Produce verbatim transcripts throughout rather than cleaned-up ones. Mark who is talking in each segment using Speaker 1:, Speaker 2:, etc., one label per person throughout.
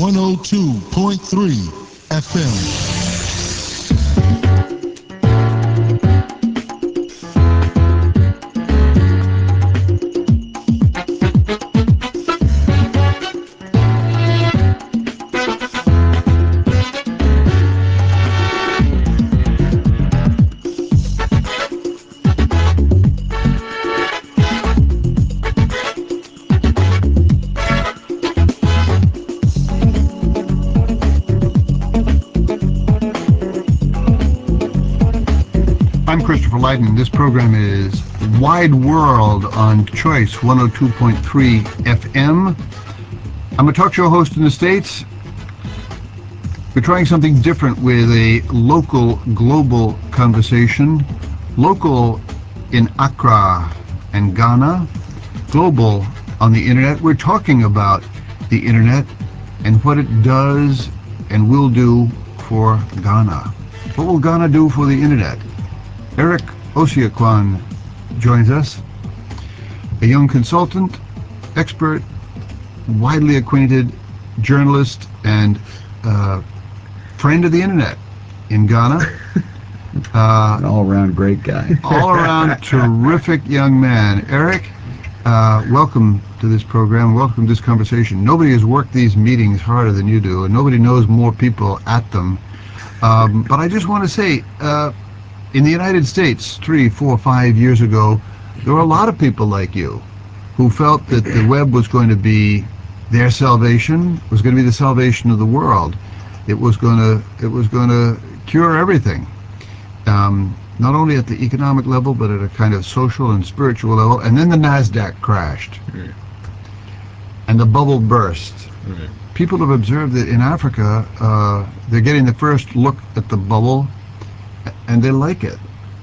Speaker 1: one oh two point three F M.
Speaker 2: I'm Christopher Lydon. This program is Wide World on Choice one oh two point three F M. I'm a talk show host in the States. We're trying something different with a local, global conversation. Local in Accra and Ghana. Global on the internet. We're talking about the internet and what it does and will do for Ghana. What will Ghana do for the internet? Eric Osiakwan joins us, a young consultant, expert, widely acquainted journalist, and uh, friend of the internet in Ghana.
Speaker 3: Uh, An all-around great guy.
Speaker 2: All-around terrific young man. Eric, uh, welcome to this program. Welcome to this conversation. Nobody has worked these meetings harder than you do, and nobody knows more people at them. Um, but I just want to say, uh, in the United States, three, four, five years ago, there were a lot of people like you who felt that the web was going to be their salvation, was going to be the salvation of the world. It was going to, it was going to cure everything, um, not only at the economic level, but at a kind of social and spiritual level. And then the NASDAQ crashed,
Speaker 3: Right.
Speaker 2: and the bubble burst.
Speaker 3: Right.
Speaker 2: People have observed that in Africa, uh, they're getting the first look at the bubble, and they like it.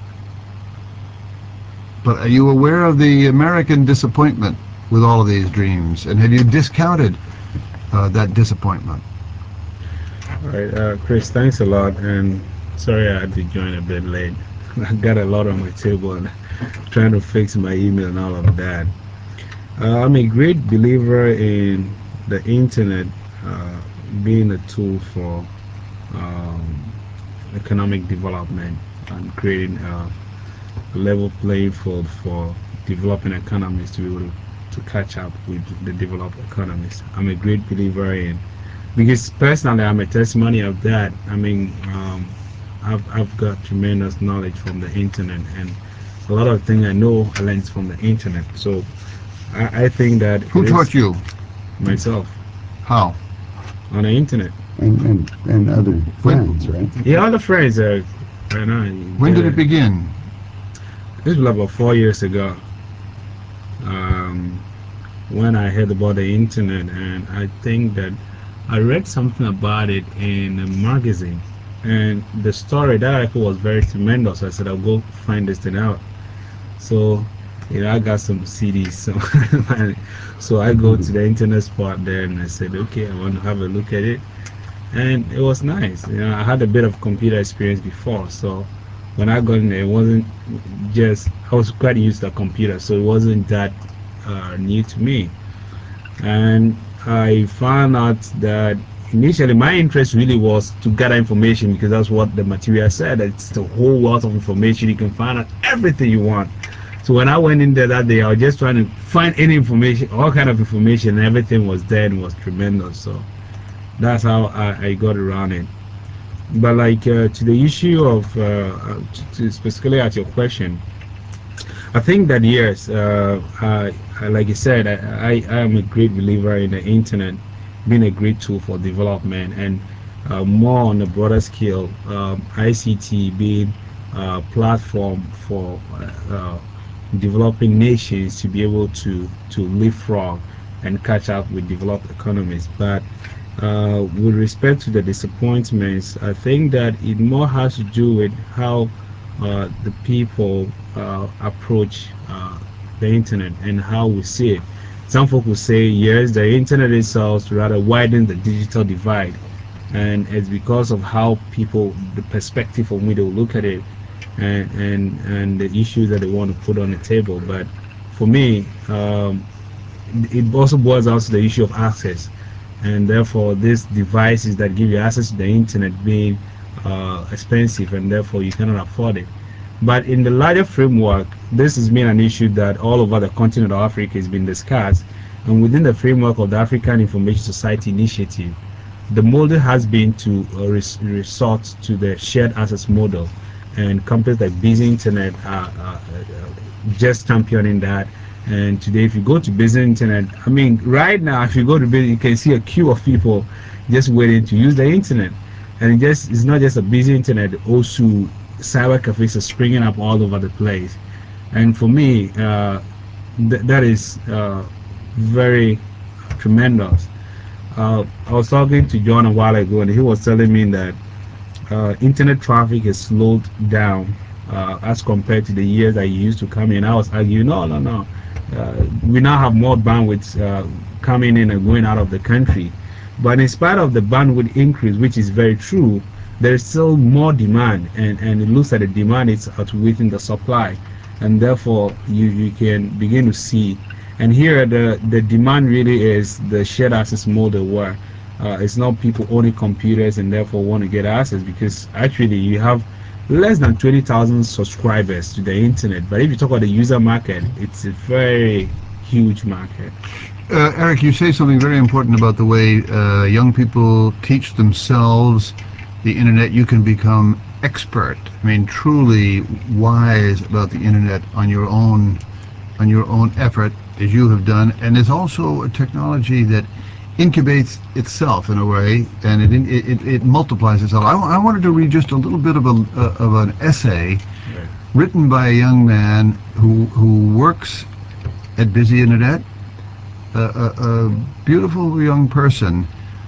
Speaker 2: But are you aware of the American disappointment with all of these dreams? And have you discounted uh, that disappointment?
Speaker 3: All right, uh, Chris, thanks a lot. And sorry I had to join a bit late. I got a lot on my table and trying to fix my email and all of that. Uh, I'm a great believer in the internet uh, being a tool for um, economic development and creating a level playing field for developing economies to be able to, to catch up with the developed economies. I'm a great believer in, because personally I'm a testimony of that. I mean, um, I've, I've got tremendous knowledge from the internet, and a lot of things I know I learned from the internet. So I, I think that
Speaker 2: Who taught you?
Speaker 3: Myself.
Speaker 2: How?
Speaker 3: On the internet.
Speaker 4: And, and, and other friends, right?
Speaker 3: Yeah, other friends. Uh, I know.
Speaker 2: When did it begin?
Speaker 3: This was about four years ago. Um, when I heard about the internet, and I think that I read something about it in a magazine, and the story, that article was very tremendous. I said I'll go find this thing out. So, you know, I got some C Ds. So, so I go to the internet spot there, and I said, okay, I want to have a look at it. And it was nice. You know, I had a bit of computer experience before, so when I got in there, it wasn't just, I was quite used to a computer, so it wasn't that uh, new to me. And I found out that initially my interest really was to gather information, because that's what the material said. It's the whole wealth of information. You can find out everything you want. So when I went in there that day, I was just trying to find any information, all kind of information, and everything was there and was tremendous. So that's how I, I got around it. But like uh, to the issue of uh, to, to specifically at your question, I think that yes, uh, I, I, like you said, I, I, I am a great believer in the internet being a great tool for development, and uh, more on a broader scale, um, I C T being a platform for uh, uh, developing nations to be able to to leapfrog and catch up with developed economies. But uh, with respect to the disappointments, I think that it more has to do with how uh, the people uh, approach uh, the internet and how we see it. Some folk will say, yes, the internet itself rather widens the digital divide, and it's because of how people, the perspective of which they will look at it, and and and the issues that they want to put on the table. But for me, um, it also boils down to the issue of access. and therefore these devices that give you access to the internet being uh, expensive, and therefore you cannot afford it. But in the larger framework, this has been an issue that all over the continent of Africa has been discussed, and within the framework of the African Information Society Initiative, the model has been to uh, res- resort to the shared access model, and companies like Busy Internet are, are, are just championing that. And today, if you go to Busy Internet, I mean, right now, if you go to Busy, you can see a queue of people just waiting to use the internet. And it just it's not just a Busy Internet, also cyber cafes are springing up all over the place. And for me, uh, th- that is uh, very tremendous. Uh, I was talking to John a while ago, and he was telling me that uh, internet traffic has slowed down uh, as compared to the years that it used to come in. I was arguing, no, no, no. Uh, we now have more bandwidth uh, coming in and going out of the country. But in spite of the bandwidth increase, which is very true, there is still more demand, and, and it looks like the demand is outweighing the supply, and therefore you, you can begin to see. And here the, the demand really is the shared access model, where uh, it's not people owning computers and therefore want to get access, because actually you have less than twenty thousand subscribers to the internet. But if you talk about the user market, it's a very huge market.
Speaker 2: Uh, Eric, you say something very important about the way uh, young people teach themselves the internet. You can become expert, I mean, truly wise about the internet on your own, on your own effort, as you have done. And it's also a technology that incubates itself in a way, and it it, it multiplies itself. I, I wanted to read just a little bit of a uh, of an essay
Speaker 3: Right.
Speaker 2: written by a young man who who works at Busy Internet. A, a, a beautiful young person,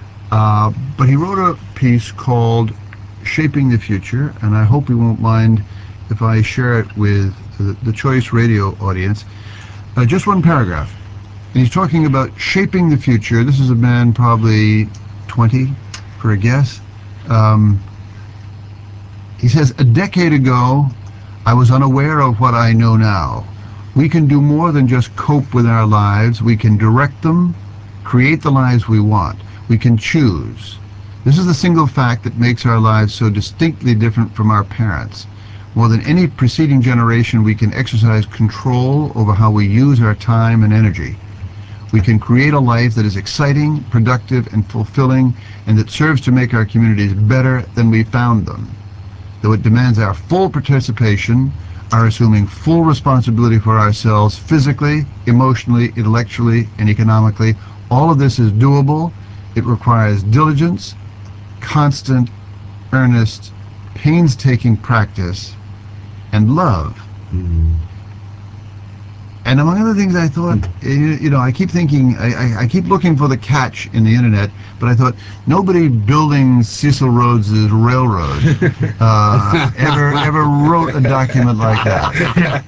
Speaker 2: uh, but he wrote a piece called Shaping the Future, and I hope you won't mind if I share it with the, the Choice Radio audience. Uh, just one paragraph. And he's talking about shaping the future. This is a man probably twenty, for a guess. Um, he says, a decade ago, I was unaware of what I know now. We can do more than just cope with our lives. We can direct them, create the lives we want. We can choose. This is the single fact that makes our lives so distinctly different from our parents. More than any preceding generation, we can exercise control over how we use our time and energy. We can create a life that is exciting, productive, and fulfilling, and that serves to make our communities better than we found them. Though it demands our full participation, are assuming full responsibility for ourselves physically, emotionally, intellectually, and economically. All of this is doable. It requires diligence, constant, earnest, painstaking practice, and love.
Speaker 4: Mm.
Speaker 2: And among other things, I thought, you, you know, I keep thinking, I, I, I keep looking for the catch in the internet, but I thought, nobody building Cecil Rhodes' railroad uh, ever ever wrote a document like that.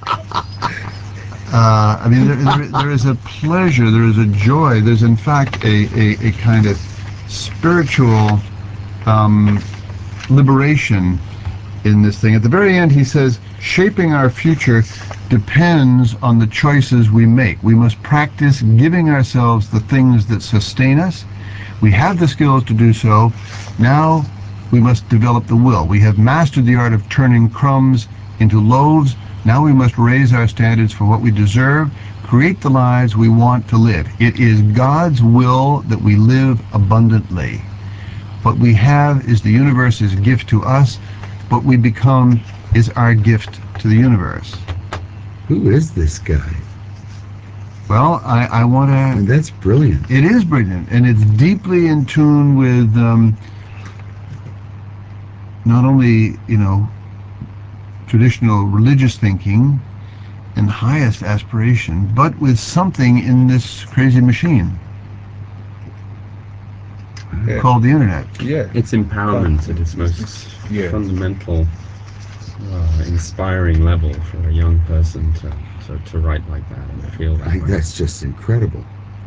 Speaker 2: Uh, I mean, there, there, there is a pleasure, there is a joy, there's in fact a, a, a kind of spiritual um, liberation in this thing. At the very end, he says, shaping our future depends on the choices we make. We must practice giving ourselves the things that sustain us. We have the skills to do so. Now we must develop the will. We have mastered the art of turning crumbs into loaves. Now we must raise our standards for what we deserve, create the lives we want to live. It is God's will that we live abundantly. What we have is the universe's gift to us. What we become is our gift to the universe.
Speaker 4: Who is this guy?
Speaker 2: Well, I, I want
Speaker 4: I mean,
Speaker 2: to...
Speaker 4: that's brilliant.
Speaker 2: It is brilliant, and it's deeply in tune with um, not only, you know, traditional religious thinking and highest aspiration, but with something in this crazy machine
Speaker 3: Yeah.
Speaker 2: called the internet.
Speaker 3: Yeah.
Speaker 5: It's empowerment
Speaker 3: Uh,
Speaker 5: at its most
Speaker 3: it's- yeah.
Speaker 5: fundamental, uh, inspiring level for a young person to, to, to write like that and feel
Speaker 4: I
Speaker 5: that
Speaker 4: think
Speaker 5: way.
Speaker 4: that's just incredible.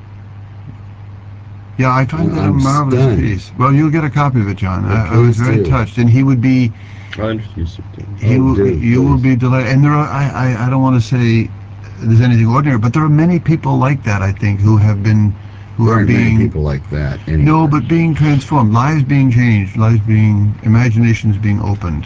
Speaker 2: Yeah, I find that a
Speaker 4: I'm
Speaker 2: marvelous
Speaker 4: stunned.
Speaker 2: piece. Well, you'll get a copy of it, John.
Speaker 4: Well,
Speaker 2: I, I was
Speaker 4: please
Speaker 2: very
Speaker 4: do.
Speaker 2: touched, and he would be...
Speaker 5: I'll introduce you to
Speaker 2: He
Speaker 4: Oh,
Speaker 2: will,
Speaker 4: do,
Speaker 2: you will
Speaker 4: please.
Speaker 2: be delighted. And there are, I, I, I don't want to say there's anything ordinary, but there are many people like that, I think, who have been who
Speaker 4: There
Speaker 2: are
Speaker 4: aren't many
Speaker 2: being
Speaker 4: people like that anyway.
Speaker 2: no, but being transformed, lives being changed, lives being, imaginations being opened.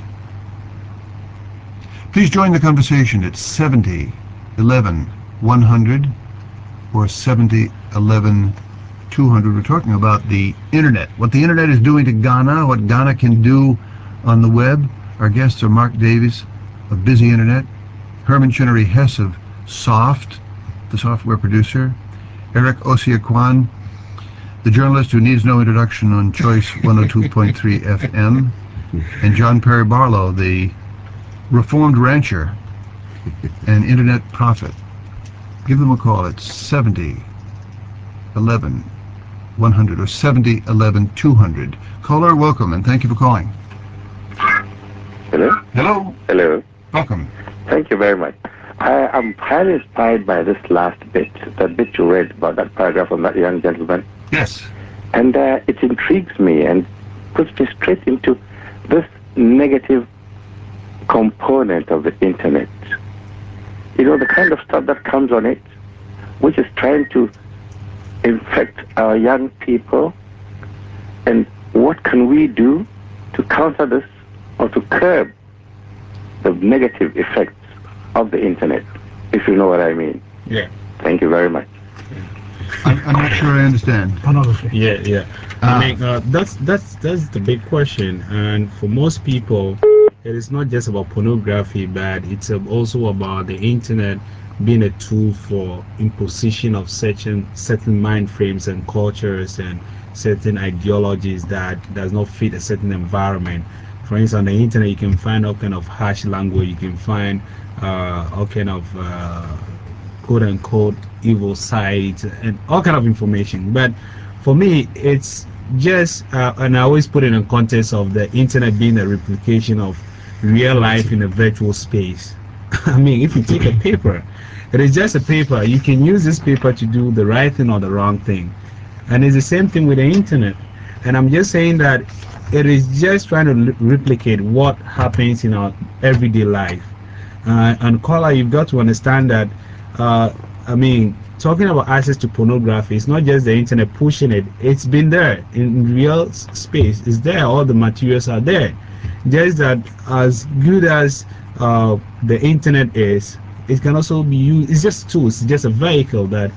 Speaker 2: Please join the conversation at seventy eleven one hundred or seventy eleven two hundred. We're talking about the internet, what the internet is doing to Ghana, what Ghana can do on the web. Our guests are Mark Davies of Busy Internet, Herman Chinnery Hess of Soft, the software producer, Eric Osiakwan, the journalist who needs no introduction on Choice one oh two point three F M, and John Perry Barlow, the reformed rancher and internet prophet. Give them a call at seventy eleven one hundred or seventy eleven two hundred. Caller, welcome, and thank you for calling.
Speaker 6: Hello?
Speaker 2: Hello.
Speaker 6: Hello.
Speaker 2: Welcome.
Speaker 6: Thank you very much. I am highly inspired by this last bit, that bit you read about that paragraph from that young gentleman.
Speaker 2: Yes.
Speaker 6: And uh, it intrigues me and puts me straight into this negative component of the internet. You know, the kind of stuff that comes on it, which is trying to infect our young people. And what can we do to counter this or to curb the negative effects of the internet, if you know what I mean?
Speaker 3: Yeah.
Speaker 6: Thank you very much.
Speaker 2: I'm, I'm not sure I understand.
Speaker 3: Yeah, yeah.
Speaker 2: Ah.
Speaker 3: I mean, uh, that's that's that's the big question, and for most people, it is not just about pornography, but it's uh, also about the internet being a tool for imposition of certain certain mind frames and cultures and certain ideologies that does not fit a certain environment. For instance, on the internet, you can find all kind of harsh language. You can find uh, all kind of uh, quote unquote evil sites and all kind of information. But for me, it's just uh, and I always put it in context of the internet being a replication of real life in a virtual space. I mean, if you take a paper, it is just a paper. You can use this paper to do the right thing or the wrong thing, and it's the same thing with the internet. And I'm just saying that it is just trying to replicate what happens in our everyday life. Uh, and caller, you've got to understand that. Uh, I mean, talking about access to pornography, it's not just the internet pushing it. It's been there in real space. It's there. All the materials are there. Just that, as good as uh, the internet is, it can also be used. It's just tools. It's just a vehicle that.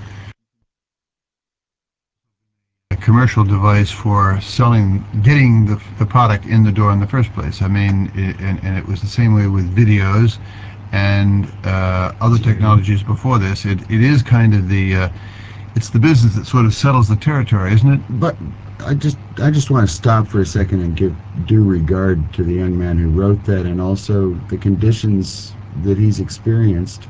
Speaker 2: A commercial device for selling, getting the, the product in the door in the first place. I mean, it, and, and it was the same way with videos and uh, other technologies before this. It, it is kind of the, uh, it's the business that sort of settles the territory, isn't it?
Speaker 4: But I just I just want to stop for a second and give due regard to the young man who wrote that, and also the conditions that he's experienced.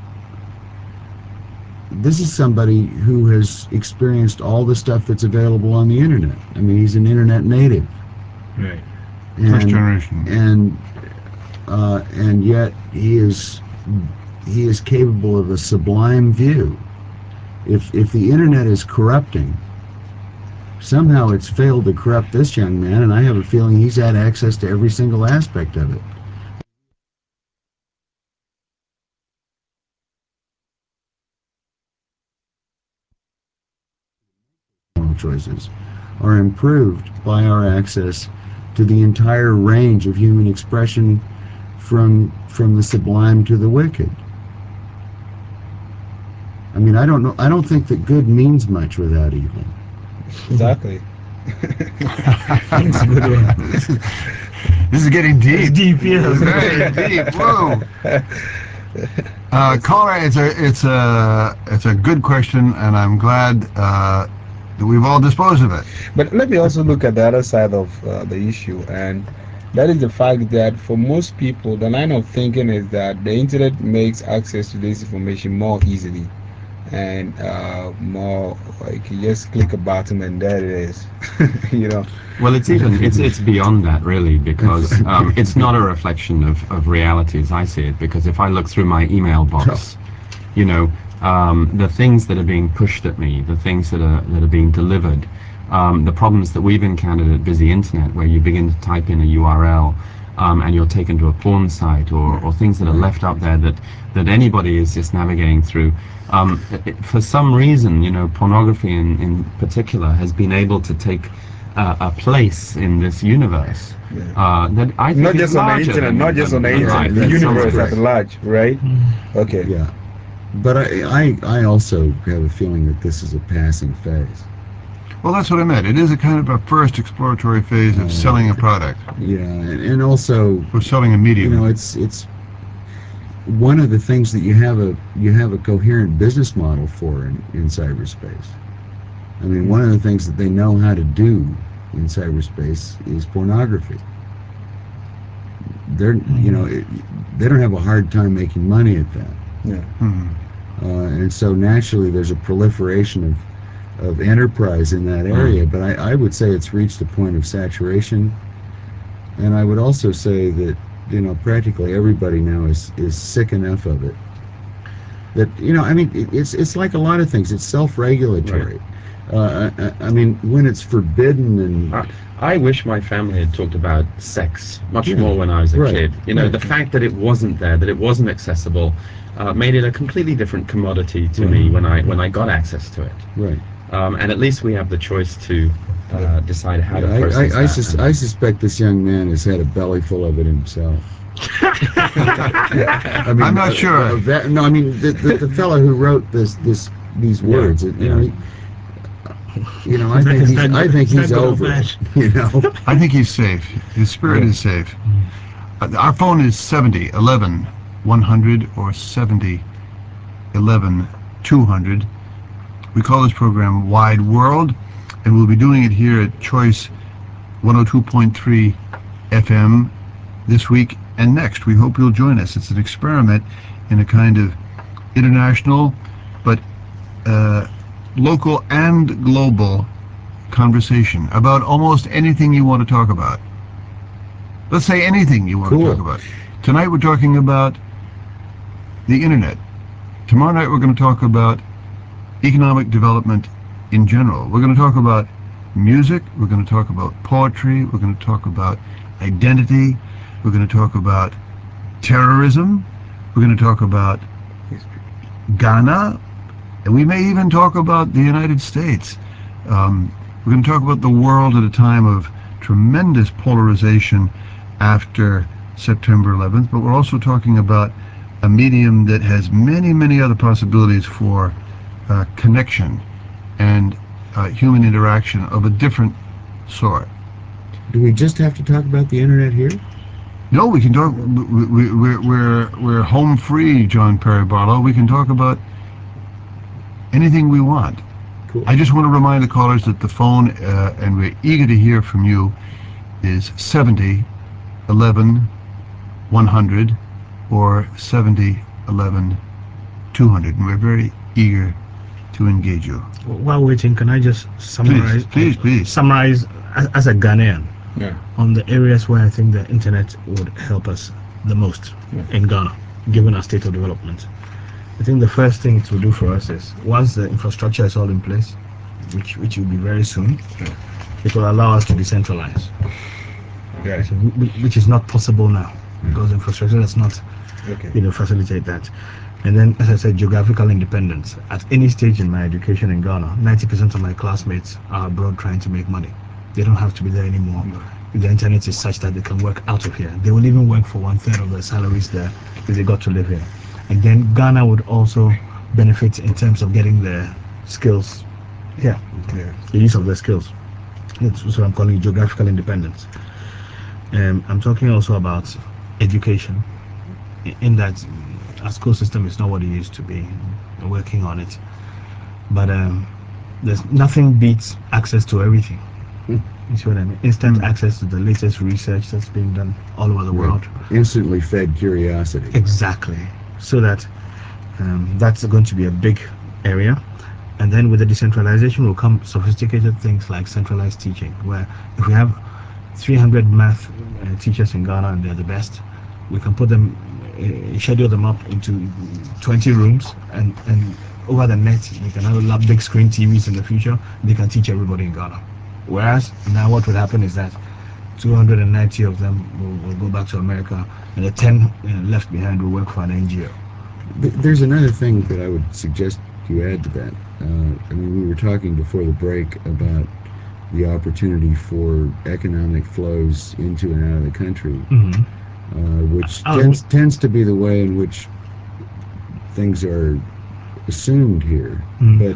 Speaker 4: This is somebody who has experienced all the stuff that's available on the internet. I mean, he's an internet native.
Speaker 3: Right.
Speaker 4: And,
Speaker 2: First generation.
Speaker 4: And uh, and yet he is he is capable of a sublime view. If if the internet is corrupting, somehow it's failed to corrupt this young man, and I have a feeling he's had access to every single aspect of it. Choices are improved by our access to the entire range of human expression, from from the sublime to the wicked. I mean, I don't know. I don't think that good means much without evil.
Speaker 3: Exactly. That's a good one.
Speaker 2: This is getting deep.
Speaker 3: It's deep, yes.
Speaker 2: Very deep. Whoa. Uh, caller, it's a it's a it's a good question, and I'm glad uh, that we've all disposed of it.
Speaker 3: But let me also look at the other side of uh, the issue, and that is the fact that for most people, the line of thinking is that the internet makes access to this information more easily and uh, more like you just click a button and there it is. You know.
Speaker 5: Well, it's even it's it's beyond that really, because um, it's not a reflection of, of reality as I see it. Because if I look through my email box, you know, um, the things that are being pushed at me, the things that are that are being delivered, um, the problems that we've encountered at Busy Internet, where you begin to type in a U R L, um, and you're taken to a porn site, or, or things that are left up there that, that anybody is just navigating through. Um, it, for some reason, you know, pornography in, in particular has been able to take uh, a place in this universe uh, that I think
Speaker 3: not
Speaker 5: is
Speaker 3: just on the
Speaker 5: larger
Speaker 3: internet,
Speaker 5: than,
Speaker 3: not just
Speaker 5: than,
Speaker 3: on the
Speaker 5: than
Speaker 3: internet,
Speaker 5: life.
Speaker 3: the
Speaker 5: in some
Speaker 3: universe at
Speaker 5: respects.
Speaker 3: large, right? Okay.
Speaker 4: Yeah. But I, I, I also have a feeling that this is a passing phase.
Speaker 2: Well, that's what I meant. It is a kind of a first exploratory phase of
Speaker 4: Uh,
Speaker 2: selling a product
Speaker 4: Yeah, and, and also,
Speaker 2: or selling a
Speaker 4: you
Speaker 2: medium.
Speaker 4: know, it's it's one of the things that you have a you have a coherent business model for in, in cyberspace. I mean, one of the things that they know how to do in cyberspace is pornography. They're, you know, it, they don't have a hard time making money at that.
Speaker 3: Yeah.
Speaker 2: Hmm.
Speaker 4: Uh, and so naturally there's a proliferation of, of enterprise in that area, but I, I would say it's reached a point of saturation. And I would also say that, you know, practically everybody now is, is sick enough of it that, you know, I mean, it, it's it's like a lot of things. It's self-regulatory. Uh, I, I mean, when it's forbidden and...
Speaker 5: I, I wish my family had talked about sex much
Speaker 4: Yeah,
Speaker 5: more when I was a
Speaker 4: right,
Speaker 5: kid. You know,
Speaker 4: right.
Speaker 5: the fact that it wasn't there, that it wasn't accessible, uh, made it a completely different commodity to
Speaker 4: Right.
Speaker 5: me when I when I got access to it.
Speaker 4: Right.
Speaker 5: Um, and at least we have the choice to uh, decide how
Speaker 4: Yeah,
Speaker 5: to
Speaker 4: I,
Speaker 5: process
Speaker 4: I, I,
Speaker 5: that.
Speaker 4: sus-
Speaker 5: and-
Speaker 4: I suspect this young man has had a belly full of it himself. I mean,
Speaker 2: I'm not
Speaker 4: uh,
Speaker 2: sure.
Speaker 4: uh, that, no, I mean the, the, the fellow who wrote this this these words. it- you know, he, you know, I think
Speaker 7: Is
Speaker 4: he's
Speaker 7: that
Speaker 4: I
Speaker 7: good-
Speaker 4: think
Speaker 7: is that
Speaker 4: he's
Speaker 7: good or
Speaker 4: over
Speaker 7: bad?
Speaker 4: it. You know.
Speaker 2: I think he's safe. His spirit
Speaker 4: Yeah.
Speaker 2: is safe. Uh, our phone is seventy eleven one hundred or seventy eleven two hundred. We call this program Wide World, and we'll be doing it here at Choice one oh two point three F M this week and next. We hope you'll join us. It's an experiment in a kind of international but uh, local and global conversation about almost anything you want to talk about. Let's say anything you want
Speaker 4: Cool.
Speaker 2: to talk about. Tonight we're talking about the internet. Tomorrow night we're going to talk about economic development in general. We're going to talk about music. We're going to talk about poetry. We're going to talk about identity. We're going to talk about terrorism. We're going to talk about Ghana. And we may even talk about the United States. Um, we're going to talk about the world at a time of tremendous polarization after September eleventh, but we're also talking about a medium that has many, many other possibilities for uh, connection and uh, human interaction of a different sort.
Speaker 4: Do we just have to talk about the internet here?
Speaker 2: No, we can talk. We, we, we're we're we're home free, John Perry Barlow. We can talk about anything we want.
Speaker 4: Cool.
Speaker 2: I just want to remind the callers that the phone, uh, and we're eager to hear from you, is seventy eleven one hundred or seventy eleven two hundred, and we're very eager to engage you.
Speaker 7: While waiting, can I just summarize?
Speaker 2: Please, please, please.
Speaker 7: Summarize as, as a Ghanaian
Speaker 3: Yeah.
Speaker 7: on the areas where I think the internet would help us the most
Speaker 3: Yeah.
Speaker 7: in Ghana, given our state of development. I think the first thing it will do for us is once the infrastructure is all in place, which which will be very soon, it will allow us to decentralize,
Speaker 3: Yeah.
Speaker 7: so, whi- which is not possible now because infrastructure does not,
Speaker 3: Okay.
Speaker 7: you know, facilitate that. And then, as I said, geographical independence. At any stage in my education in Ghana, ninety percent of my classmates are abroad trying to make money. They don't have to be there anymore. The internet is such that they can work out of here. They will even work for one third of their salaries there if they got to live here. And then Ghana would also benefit in terms of getting their skills, yeah,
Speaker 3: Yeah.
Speaker 7: the use of their skills. That's what I'm calling geographical independence. Um, I'm talking also about education, i- in that our school system is not what it used to be. We're working on it, but um, there's nothing beats access to everything. You see what I mean? Instant
Speaker 2: Mm.
Speaker 7: access to the latest research that's being done all over the world.
Speaker 4: Instantly fed curiosity.
Speaker 7: Exactly. So that um, that's going to be a big area. And then with the decentralization will come sophisticated things like centralized teaching, where if we have three hundred math uh, teachers in Ghana and they're the best, we can put them, uh, schedule them up into twenty rooms, and, and over the net, we can have a lot big screen T Vs in the future. They can teach everybody in Ghana. Whereas now what would happen is that two hundred ninety of them will, will go back to America, and the ten you know, left behind will work for an N G O.
Speaker 4: There's another thing that I would suggest you add to that. Uh, I mean, we were talking before the break about the opportunity for economic flows into and out of the country,
Speaker 7: Mm-hmm.
Speaker 4: uh, which
Speaker 7: I was-
Speaker 4: tends, tends to be the way in which things are assumed here.
Speaker 7: Mhm.
Speaker 4: But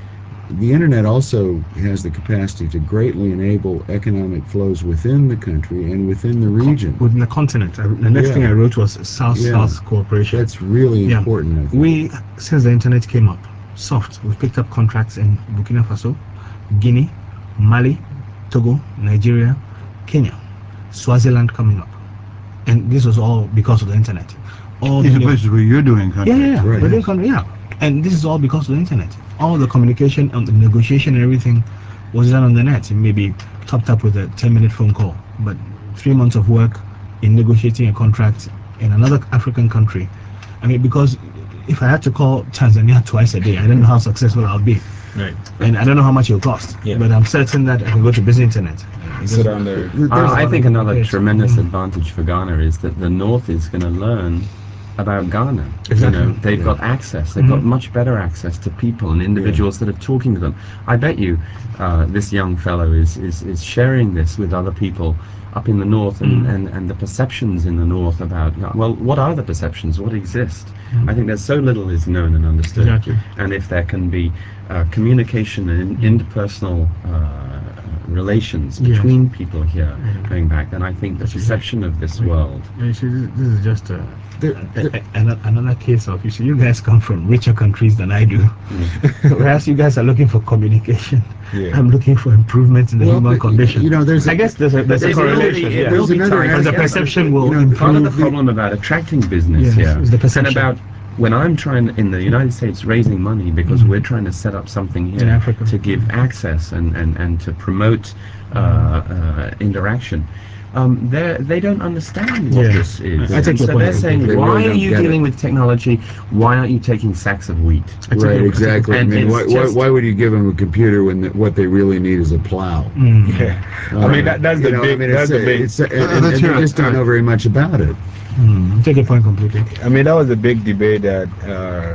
Speaker 4: the internet also has the capacity to greatly enable economic flows within the country and within the region.
Speaker 7: Within the continent. I, the next
Speaker 4: Yeah.
Speaker 7: thing I wrote was South-South
Speaker 4: Yeah.
Speaker 7: cooperation.
Speaker 4: That's really
Speaker 7: Yeah.
Speaker 4: important, I think.
Speaker 7: We, since the internet came up, soft, we've picked up contracts in Burkina Faso, Guinea, Mali, Togo, Nigeria, Kenya, Swaziland coming up. And this was all because of the internet. All
Speaker 2: These are
Speaker 7: the-
Speaker 2: places where you're doing
Speaker 7: Yeah,
Speaker 2: contracts.
Speaker 7: yeah, yeah.
Speaker 4: Right.
Speaker 7: We're doing con- yeah. And this is all because of the internet. All the communication and the negotiation and everything was done on the net. It may be topped up with a ten minute phone call, but three months of work in negotiating a contract in another African country. I mean, because if I had to call Tanzania twice a day, I don't know how successful I'll be.
Speaker 3: Right.
Speaker 7: And I don't know how much it'll cost.
Speaker 3: Yeah.
Speaker 7: But I'm certain that I can go to Busy Internet. and
Speaker 3: Sit
Speaker 7: just-
Speaker 3: down there.
Speaker 4: There's
Speaker 5: Uh, I
Speaker 7: one
Speaker 5: think
Speaker 7: of
Speaker 5: another
Speaker 7: the-
Speaker 5: tremendous
Speaker 7: Mm.
Speaker 5: advantage for Ghana is that the North is going to learn about Ghana.
Speaker 7: Exactly.
Speaker 5: You know, they've
Speaker 4: Yeah.
Speaker 5: got access. They've got
Speaker 7: Mhm.
Speaker 5: much better access to people and individuals that are talking to them. I bet you uh, this young fellow is, is, is sharing this with other people up in the North and,
Speaker 7: Mhm.
Speaker 5: and, and the perceptions in the North about, well, what are the perceptions? What exist?
Speaker 7: Mhm.
Speaker 5: I think there's so little is known and understood.
Speaker 7: Exactly.
Speaker 5: And if there can be uh, communication and interpersonal uh, relations
Speaker 7: Yes.
Speaker 5: between people here
Speaker 7: Mhm.
Speaker 5: going back, then I think the
Speaker 7: That's
Speaker 5: perception of this
Speaker 7: Right.
Speaker 5: world.
Speaker 7: Yeah, you see, this, this is just a,
Speaker 4: There-
Speaker 7: a, a, another, another case of, you see, you guys come from richer countries than I do. Whereas you guys are looking for communication.
Speaker 3: Yeah.
Speaker 7: I'm looking for improvement in the
Speaker 4: Well,
Speaker 7: human
Speaker 4: but,
Speaker 7: condition.
Speaker 4: you know, there's a-
Speaker 7: I guess there's a, there's a
Speaker 5: It will be-
Speaker 7: correlation.
Speaker 5: it
Speaker 7: yeah.
Speaker 5: will
Speaker 4: There's
Speaker 5: be
Speaker 4: another
Speaker 5: tied
Speaker 7: Because the
Speaker 5: together.
Speaker 7: perception will
Speaker 4: You know,
Speaker 7: improve.
Speaker 5: Part of the
Speaker 4: the-
Speaker 5: problem about attracting business
Speaker 7: Yes,
Speaker 5: here
Speaker 7: is the perception.
Speaker 5: and about when I'm trying in the United States raising money because
Speaker 7: Mhm.
Speaker 5: we're trying to set up something here
Speaker 7: In Africa.
Speaker 5: to give access and, and, and to promote uh, uh, interaction. Um, they they don't understand what
Speaker 7: Yeah.
Speaker 5: this is.
Speaker 7: I take
Speaker 5: And
Speaker 7: your
Speaker 5: so
Speaker 7: point
Speaker 5: they're
Speaker 7: completely.
Speaker 5: saying,
Speaker 4: They
Speaker 5: why
Speaker 4: really
Speaker 5: are
Speaker 4: don't
Speaker 5: you
Speaker 4: get it.
Speaker 5: dealing with technology? Why aren't you taking sacks of wheat?
Speaker 7: I take
Speaker 4: Right,
Speaker 7: your-
Speaker 4: exactly. I
Speaker 5: And
Speaker 4: mean,
Speaker 5: it's
Speaker 4: why, why,
Speaker 5: just-
Speaker 4: why would you give them a computer when the, what they really need is a plow?
Speaker 7: Mm.
Speaker 3: Yeah.
Speaker 4: Uh,
Speaker 3: I mean, that, that's
Speaker 4: you
Speaker 3: the
Speaker 4: know,
Speaker 3: big.
Speaker 4: I mean,
Speaker 3: that's
Speaker 4: it's,
Speaker 3: the big.
Speaker 4: it's, and,
Speaker 2: Uh,
Speaker 4: and,
Speaker 2: let's
Speaker 4: and
Speaker 2: hear
Speaker 4: they
Speaker 2: it.
Speaker 4: just don't
Speaker 2: Uh,
Speaker 4: know very much about it.
Speaker 7: Mm. I take your point completely.
Speaker 3: I mean, that was a big debate that uh,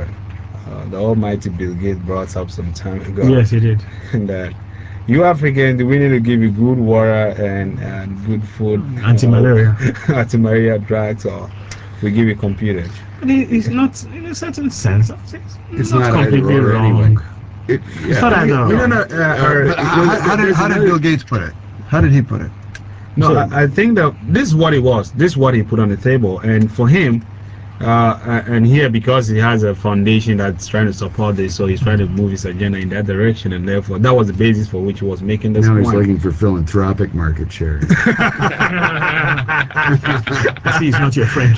Speaker 3: uh, the almighty Bill Gates brought up some time ago.
Speaker 7: Yes, he did.
Speaker 3: And that you Africans, we need to give you good water and, and good food.
Speaker 7: Anti-malaria.
Speaker 3: or anti-malaria drugs, or we give you computers.
Speaker 7: But it, it's not, in a certain sense, it's,
Speaker 4: It's not either
Speaker 7: completely
Speaker 4: or
Speaker 7: wrong.
Speaker 4: anyway. It,
Speaker 7: It's not either or.
Speaker 2: No, no, uh, uh, but how, how did, how did Bill Gates put it? How did he put it?
Speaker 3: No,
Speaker 7: So-
Speaker 3: I, I think that this is what it was. This is what he put on the table. And for him, uh, and here, because he has a foundation that's trying to support this, so he's trying to move his agenda in that direction. And therefore, that was the basis for which he was making this
Speaker 4: now he's
Speaker 3: point.
Speaker 4: looking for philanthropic market share.
Speaker 7: I see it's not your friend.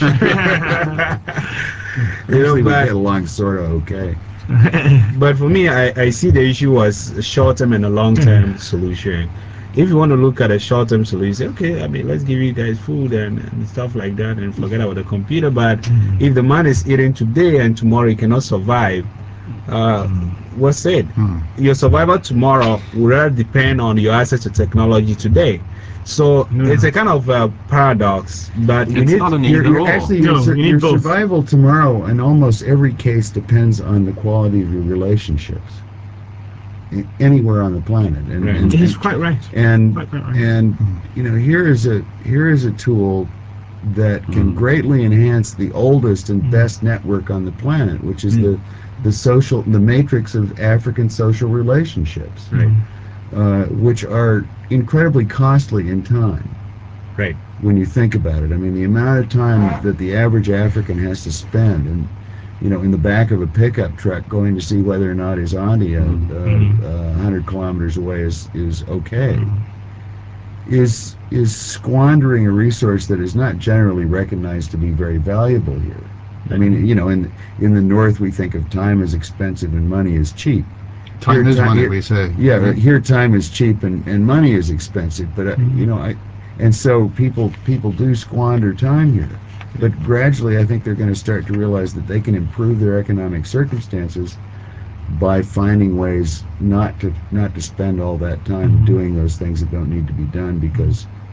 Speaker 3: You know,
Speaker 4: Actually, we
Speaker 3: but-
Speaker 4: get along sort of okay.
Speaker 3: But for me, I, I see the issue as a short-term and a long-term solution. If you want to look at a short-term solution, say, okay, I mean, let's give you guys food and, and stuff like that and forget about the computer. But
Speaker 7: Mm.
Speaker 3: if the man is eating today and tomorrow he cannot survive, uh, what's it?
Speaker 2: Hmm.
Speaker 3: Your survival tomorrow will rather depend on your access to technology today. So
Speaker 7: Yeah.
Speaker 3: it's a kind of uh, paradox, but we
Speaker 5: It's
Speaker 3: need
Speaker 5: not an
Speaker 4: Your,
Speaker 5: either
Speaker 4: your,
Speaker 5: or.
Speaker 4: actually,
Speaker 7: No,
Speaker 4: your, sur-
Speaker 7: you need
Speaker 4: your
Speaker 7: both.
Speaker 4: survival tomorrow in almost every case depends on the quality of your relationships a- anywhere on the planet. And,
Speaker 3: Right.
Speaker 4: and,
Speaker 7: He's
Speaker 4: and,
Speaker 7: quite right.
Speaker 4: and,
Speaker 7: Quite, quite right.
Speaker 4: and you know, here is a here is a tool that can
Speaker 5: Mm.
Speaker 4: greatly enhance the oldest and
Speaker 7: Mm.
Speaker 4: best network on the planet, which is
Speaker 3: Mm.
Speaker 4: the the social the matrix of African social relationships,
Speaker 3: Right.
Speaker 4: uh, which are incredibly costly in time.
Speaker 3: Right.
Speaker 4: When you think about it, I mean, the amount of time that the average African has to spend, and you know, in the back of a pickup truck, going to see whether or not his auntie, uh,
Speaker 5: Mhm.
Speaker 4: uh,
Speaker 7: Mhm.
Speaker 4: uh, one hundred kilometers away, is is okay,
Speaker 7: Mhm.
Speaker 4: is is squandering a resource that is not generally recognized to be very valuable here. I mean, you know, in in the North, we think of time as expensive and money as cheap.
Speaker 2: Time
Speaker 4: Here,
Speaker 2: is
Speaker 4: ti-
Speaker 2: money,
Speaker 4: here-
Speaker 2: we say.
Speaker 4: Yeah, but here time is cheap and, and money is expensive. But uh,
Speaker 7: Mhm.
Speaker 4: you know, I and so people people do squander time here. But gradually, I think they're going to start to realize that they can improve their economic circumstances by finding ways not to not to spend all that time
Speaker 7: Mhm.
Speaker 4: doing those things that don't need to be done because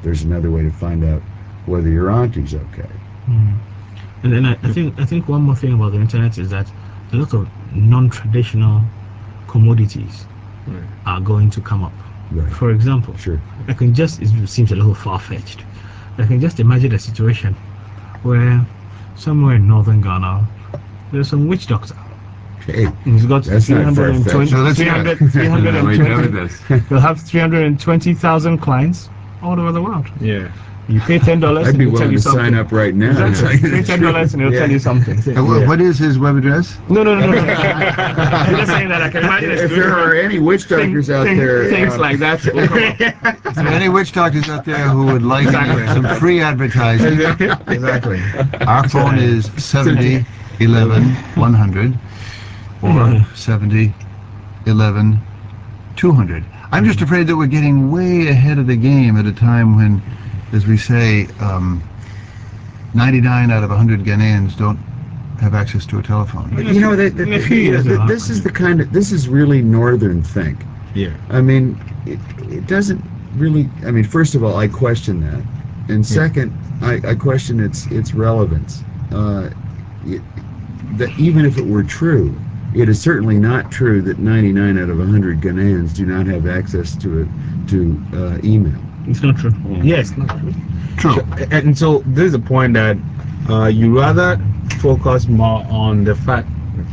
Speaker 4: there's another way to find out whether your auntie's okay.
Speaker 7: Mm. And then I, I think I think one more thing about the internet is that a lot of non-traditional commodities
Speaker 3: Right.
Speaker 7: are going to come up.
Speaker 4: Right.
Speaker 7: For example,
Speaker 4: Sure.
Speaker 7: I can just, it seems a little far-fetched, I can just imagine a situation where somewhere in northern Ghana there's some witch doctor.
Speaker 4: Hey,
Speaker 7: And he's got
Speaker 4: that's not
Speaker 7: three hundred twenty,
Speaker 4: far-fetched.
Speaker 2: So let's
Speaker 7: three
Speaker 2: hear
Speaker 7: hundred,
Speaker 2: it.
Speaker 7: three hundred
Speaker 5: No, we know
Speaker 7: twenty,
Speaker 5: this.
Speaker 7: he'll have three hundred twenty thousand clients all over the world.
Speaker 3: Yeah.
Speaker 7: You pay ten dollars
Speaker 4: I'd
Speaker 7: and
Speaker 4: be
Speaker 7: he'll tell
Speaker 4: willing
Speaker 7: you
Speaker 4: to
Speaker 7: something.
Speaker 4: sign up right now.
Speaker 7: Exactly. Pay ten dollars and he'll
Speaker 4: Yeah.
Speaker 7: tell you something.
Speaker 2: And what,
Speaker 3: Yeah.
Speaker 2: what is his web address?
Speaker 7: No, no, no, no. I'm just saying that I can imagine a
Speaker 4: If there are
Speaker 7: situation
Speaker 4: any witch doctors out
Speaker 7: thing-
Speaker 4: there,
Speaker 7: things
Speaker 4: um,
Speaker 7: like that will come up.
Speaker 2: So any witch doctors out there who would like
Speaker 7: Exactly.
Speaker 2: some free advertising,
Speaker 7: Exactly.
Speaker 2: our phone is seventy eleven one hundred or seventy eleven two hundred. I'm just afraid that we're getting way ahead of the game at a time when, as we say, um, ninety-nine out of one hundred Ghanaians don't have access to a telephone.
Speaker 4: But you know, that, that,
Speaker 7: In a few years,
Speaker 4: that-
Speaker 7: it'll
Speaker 4: this is
Speaker 7: happen.
Speaker 4: the kind of this is really northern think.
Speaker 3: Yeah.
Speaker 4: I mean, it, it doesn't really. I mean, first of all, I question that, and second, I, I question its its relevance. Uh, it, that even if it were true, it is certainly not true that ninety-nine out of one hundred Ghanaians do not have access to a, to uh, email.
Speaker 7: It's not true. Yes, not true.
Speaker 2: True.
Speaker 3: And so there's a point that uh, you rather focus more on the fact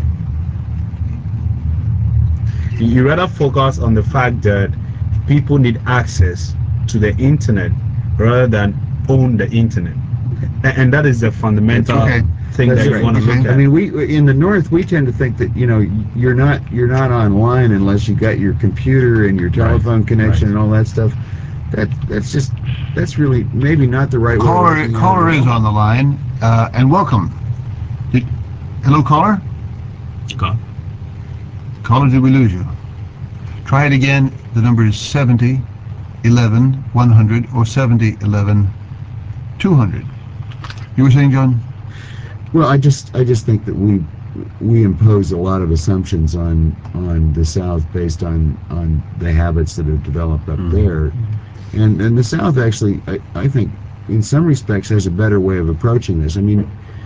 Speaker 3: you rather focus on the fact that people need access to the internet rather than own the internet, and, and that is the fundamental
Speaker 2: Okay.
Speaker 3: thing
Speaker 4: That's
Speaker 3: that
Speaker 4: right.
Speaker 3: you want to
Speaker 2: Okay.
Speaker 3: look at.
Speaker 4: I mean, we in the North we tend to think that you know you're not you're not online unless you got your computer and your telephone connection
Speaker 7: Right.
Speaker 4: and all that stuff. That that's just that's really maybe not the right way. of
Speaker 2: Caller,
Speaker 4: looking at
Speaker 2: caller
Speaker 4: it.
Speaker 2: is on the line, uh, and welcome. Did, hello, caller?
Speaker 7: Go.
Speaker 2: Caller, did we lose you? Try it again. The number is seventy eleven one hundred or seventy eleven two hundred. You were saying, John?
Speaker 4: Well, I just I just think that we we impose a lot of assumptions on on the South based on on the habits that have developed up
Speaker 5: Mhm.
Speaker 4: there, and and the South actually I, I think in some respects has a better way of approaching this. I mean,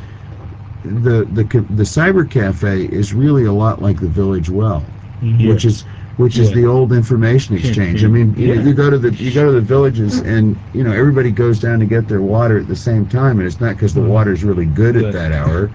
Speaker 4: the the ca- the cyber cafe is really a lot like the Village Well,
Speaker 7: Mhm.
Speaker 4: which is which is
Speaker 3: Yeah.
Speaker 4: the old information exchange. I mean, you, know,
Speaker 3: Yeah.
Speaker 4: you go to the you go to the villages, and you know everybody goes down to get their water at the same time, and it's not because the water's really good at
Speaker 3: Good.
Speaker 4: that hour.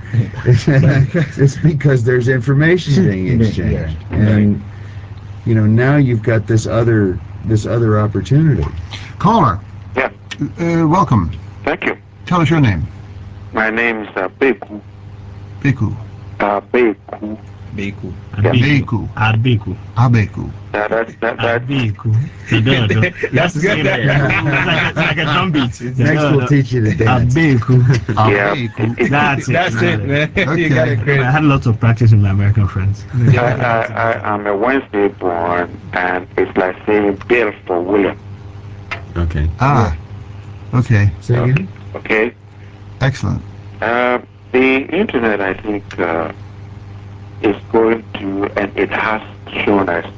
Speaker 4: It's because there's information being exchanged,
Speaker 3: Yeah.
Speaker 4: and you know now you've got this other this other opportunity.
Speaker 2: Caller,
Speaker 6: Yeah,
Speaker 2: uh, welcome.
Speaker 6: thank you.
Speaker 2: Tell us your name.
Speaker 6: My name is uh, Beku.
Speaker 2: Beku.
Speaker 6: Uh, Beku.
Speaker 3: Beku.
Speaker 2: Beku.
Speaker 7: Abiku.
Speaker 2: Abeku.
Speaker 6: Uh, that, that, that,
Speaker 7: Abiku. That's good. It's like a, it's like a drum beat.
Speaker 4: Next, we'll teach you to dance.
Speaker 7: Abiku.
Speaker 6: yeah,
Speaker 2: Abeku.
Speaker 6: it- it-
Speaker 7: That's it.
Speaker 3: That's it, man.
Speaker 2: Okay.
Speaker 3: You got it great.
Speaker 7: I had lots of practice with my American friends.
Speaker 6: I, I, I, I'm a Wednesday born, and it's like saying Bill for William.
Speaker 5: Okay.
Speaker 2: Ah. Okay.
Speaker 4: Say again?
Speaker 6: Okay?
Speaker 2: Excellent.
Speaker 6: Uh, the internet, I think, uh, is going to, and it has shown us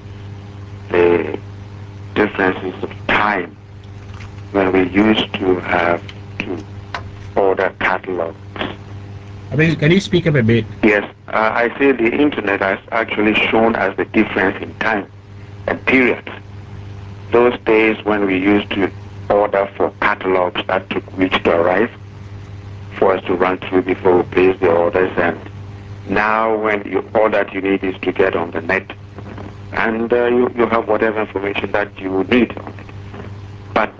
Speaker 6: the differences of time when we used to have to order catalogs.
Speaker 3: I mean, can you speak up a bit?
Speaker 6: Yes, uh, I say the internet has actually shown us the difference in time and periods. Those days when we used to order for catalogs that took weeks to arrive for us to run through before we place the orders, and now when you all that you need is to get on the net and uh, you, you have whatever information that you need on it. But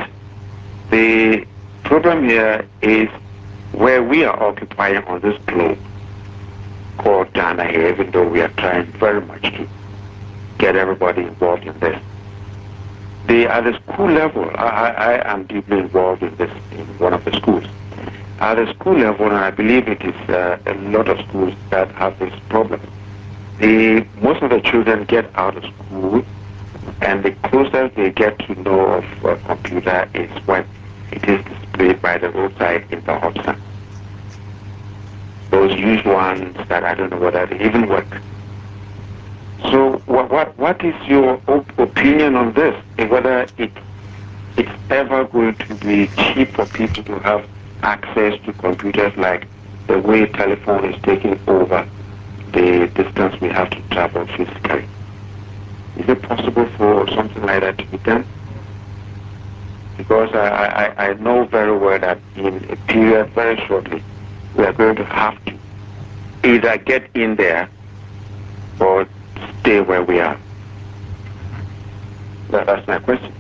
Speaker 6: the problem here is where we are occupying on this globe called Ghana here, even though we are trying very much to get everybody involved in this. The, at the school level, I, I, I am deeply involved in this in one of the schools. At the school level, and I believe it is uh, a lot of schools that have this problem. The, most of the children get out of school, and the closest they get to know of a computer is when it is displayed by the roadside in the hot sun. Those used ones that I don't know whether they even work. So what what, what is your op opinion on this? And whether it it's ever going to be cheap for people to have access to computers like the way telephone is taking over the distance we have to travel physically. Is it possible for something like that to be done? Because I, I, I know very well that in a period very shortly, we are going to have to either get in there or stay where we are. That, that's my question.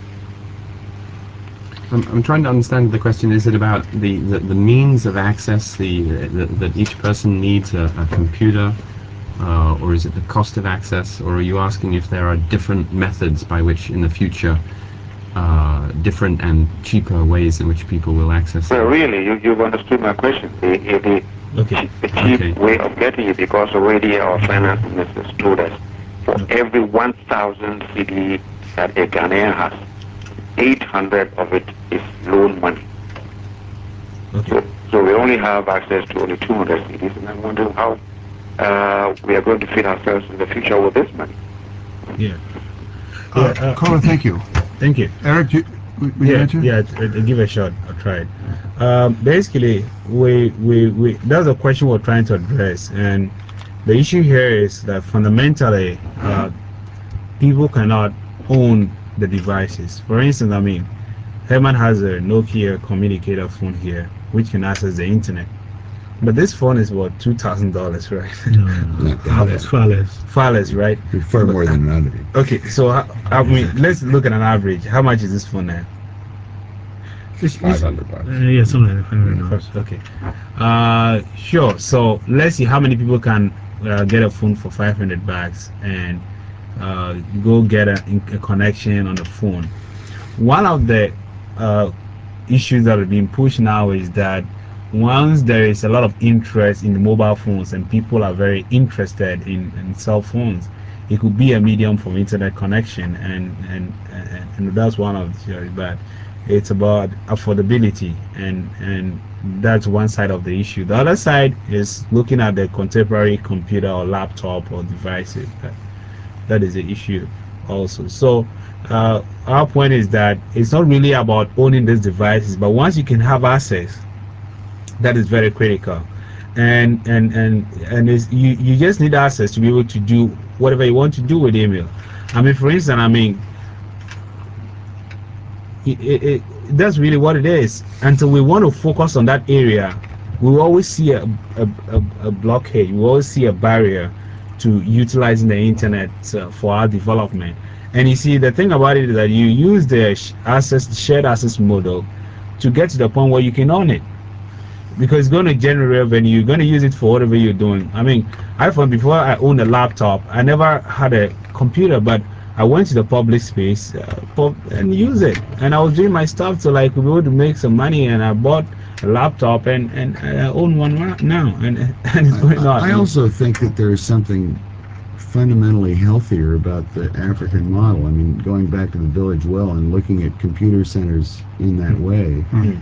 Speaker 5: I'm, I'm trying to understand the question. Is it about the, the, the means of access, the, the that each person needs a, a computer, uh, or is it the cost of access, or are you asking if there are different methods by which in the future, uh, different and cheaper ways in which people will access
Speaker 6: Well,
Speaker 5: it?
Speaker 6: really, you, you've understood my question. The, the,
Speaker 3: Okay.
Speaker 6: the cheap
Speaker 5: Okay.
Speaker 6: way of getting it, because already our finance minister told us for every one thousand C D that a Ghanaian has, eight hundred of it is loan money.
Speaker 3: Okay.
Speaker 6: So, so we only have access to only two hundred C Ds, and I'm wondering how uh, we are going to feed ourselves in the future with this money.
Speaker 3: Yeah.
Speaker 2: Uh,
Speaker 3: Yeah, uh,
Speaker 2: caller, thank you.
Speaker 3: Thank you.
Speaker 2: Eric, you, will you
Speaker 3: Yeah,
Speaker 2: answer?
Speaker 3: yeah. t- t- give it a shot. I'll try it. Um, basically, we, we we that's a question we're trying to address, and the issue here is that fundamentally, uh, people cannot own the devices. For instance, I mean, Herman has a Nokia communicator phone here, which can access the internet. But this phone is what two thousand dollars, right?
Speaker 7: No, no, no. Far less, far less.
Speaker 3: Far less, right?
Speaker 4: Far more than that.
Speaker 3: Okay, so I, I mean, let's look at an average. How much is this phone now? It's- it's-
Speaker 4: Five hundred bucks.
Speaker 7: Uh, yeah, something like five hundred dollars.
Speaker 3: Okay. Uh, sure. So let's see how many people can uh, get a phone for five hundred bucks and uh, go get a, a connection on the phone. One of the uh, issues that are being pushed now is that once there is a lot of interest in the mobile phones and people are very interested in, in cell phones, it could be a medium for internet connection, and and, and, and that's one of the theories. But it's about affordability, and and that's one side of the issue. The other side is looking at the contemporary computer or laptop or devices. That, that is the issue also. So uh, our point is that it's not really about owning these devices, but once you can have access, that is very critical. And and and and it's, you you just need access to be able to do whatever you want to do with email. I mean, for instance, I mean, it, it, it, that's really what it is. Until we want to focus on that area, we will always see a, a, a, a blockade. We will always see a barrier to utilizing the internet uh, for our development. And you see, the thing about it is that you use the sh access, shared access model to get to the point where you can own it, because it's going to generate revenue. You're going to use it for whatever you're doing. I mean, I found before I owned a laptop, I never had a computer, but I went to the public space uh, pub and used it, and I was doing my stuff to like be able to make some money, and I bought a laptop, and and, and I own one now, and and it's going on.
Speaker 4: I, I also think that there's something fundamentally healthier about the African model. I mean, going back to the village well and looking at computer centers in that way,
Speaker 3: Mhm.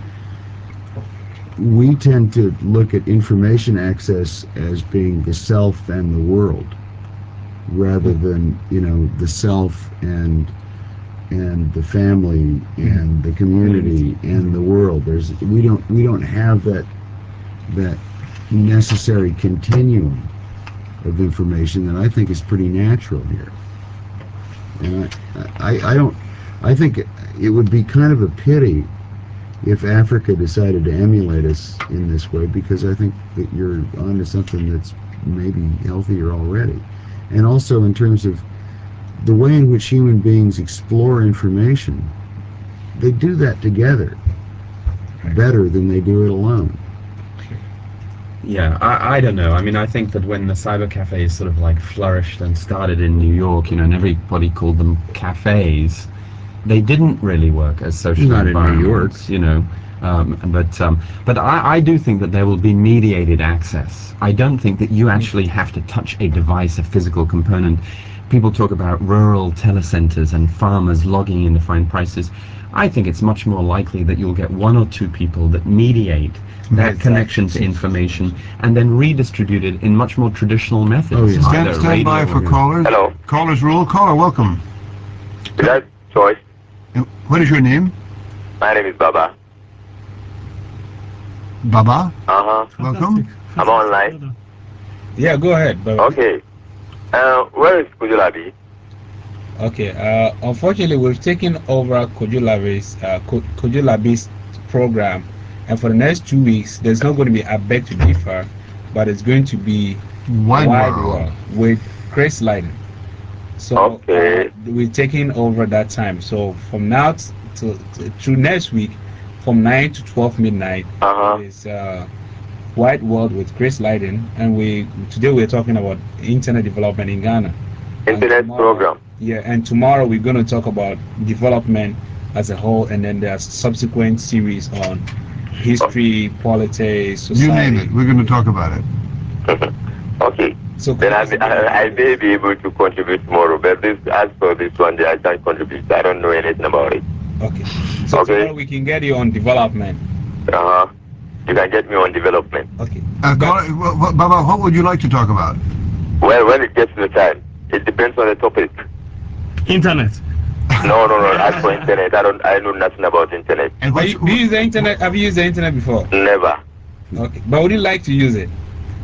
Speaker 4: we tend to look at information access as being the self and the world, rather than, you know, the self and and the family and the community and the world. There's we don't we don't have that that necessary continuum of information that I think is pretty natural here. And I, I, I don't I think it, it would be kind of a pity if Africa decided to emulate us in this way, because I think that you're onto something that's maybe healthier already. And also in terms of the way in which human beings explore information, they do that together better than they do it alone.
Speaker 5: Yeah, I, I don't know. I mean, I think that when the cyber cafes sort of like flourished and started in New York, you know, and everybody called them cafes, they didn't really work as social
Speaker 4: Not in New
Speaker 5: environments, you know. Um, but um, but I, I do think that there will be mediated access. I don't think that you actually have to touch a device, a physical component. People talk about rural telecenters and farmers logging in to find prices. I think it's much more likely that you'll get one or two people that mediate that
Speaker 3: Exactly.
Speaker 5: connection to information and then redistribute it in much more traditional methods.
Speaker 4: Oh, yeah.
Speaker 2: Stand,
Speaker 5: either
Speaker 2: stand by
Speaker 5: radio
Speaker 2: for
Speaker 5: or-
Speaker 2: callers.
Speaker 6: Hello.
Speaker 2: Callers rule. Caller, welcome.
Speaker 6: Is that Joyce?
Speaker 2: And what is your name?
Speaker 8: My name is Baba.
Speaker 2: Baba?
Speaker 8: Uh-huh.
Speaker 2: Welcome.
Speaker 8: I'm online.
Speaker 3: Yeah, go ahead. Baba.
Speaker 8: Okay. Uh, where is Kujulabi?
Speaker 3: Okay. Uh, unfortunately, we've taken over Kojulabi's uh, Ko- Kojulabi's program, and for the next two weeks, there's not going to be a beg to differ, but it's going to be
Speaker 2: Wide World.
Speaker 3: World with Chris Lydon. So
Speaker 8: Okay.
Speaker 3: uh, we're taking over that time. So from now t- to, to through next week, from nine to twelve midnight,
Speaker 8: Uh-huh.
Speaker 3: is uh, Wide World with Chris Lydon, and we today we're talking about internet development in Ghana. And
Speaker 8: Internet
Speaker 3: tomorrow-
Speaker 8: program.
Speaker 3: Yeah, and tomorrow we're going to talk about development as a whole, and then there's subsequent series on history, politics, society.
Speaker 2: You name it. We're going to talk about it.
Speaker 8: Okay.
Speaker 3: So
Speaker 8: Then I, I, I may be able to contribute tomorrow, but this, as for this one, I can't contribute. I don't know anything about it.
Speaker 3: Okay. So
Speaker 8: Okay.
Speaker 3: tomorrow we can get you on development.
Speaker 8: Uh-huh. You can get me on development.
Speaker 3: Okay.
Speaker 2: Uh, call it, what, what, Baba, what would you like to talk about?
Speaker 8: Well, when it gets to the time, it depends on the topic.
Speaker 7: Internet.
Speaker 8: No, no, no. As for internet, I don't. I know nothing about internet.
Speaker 2: And
Speaker 3: Have
Speaker 2: what
Speaker 3: you, do you use the internet? Have you used the internet before?
Speaker 8: Never.
Speaker 3: Okay. But would you like to use it?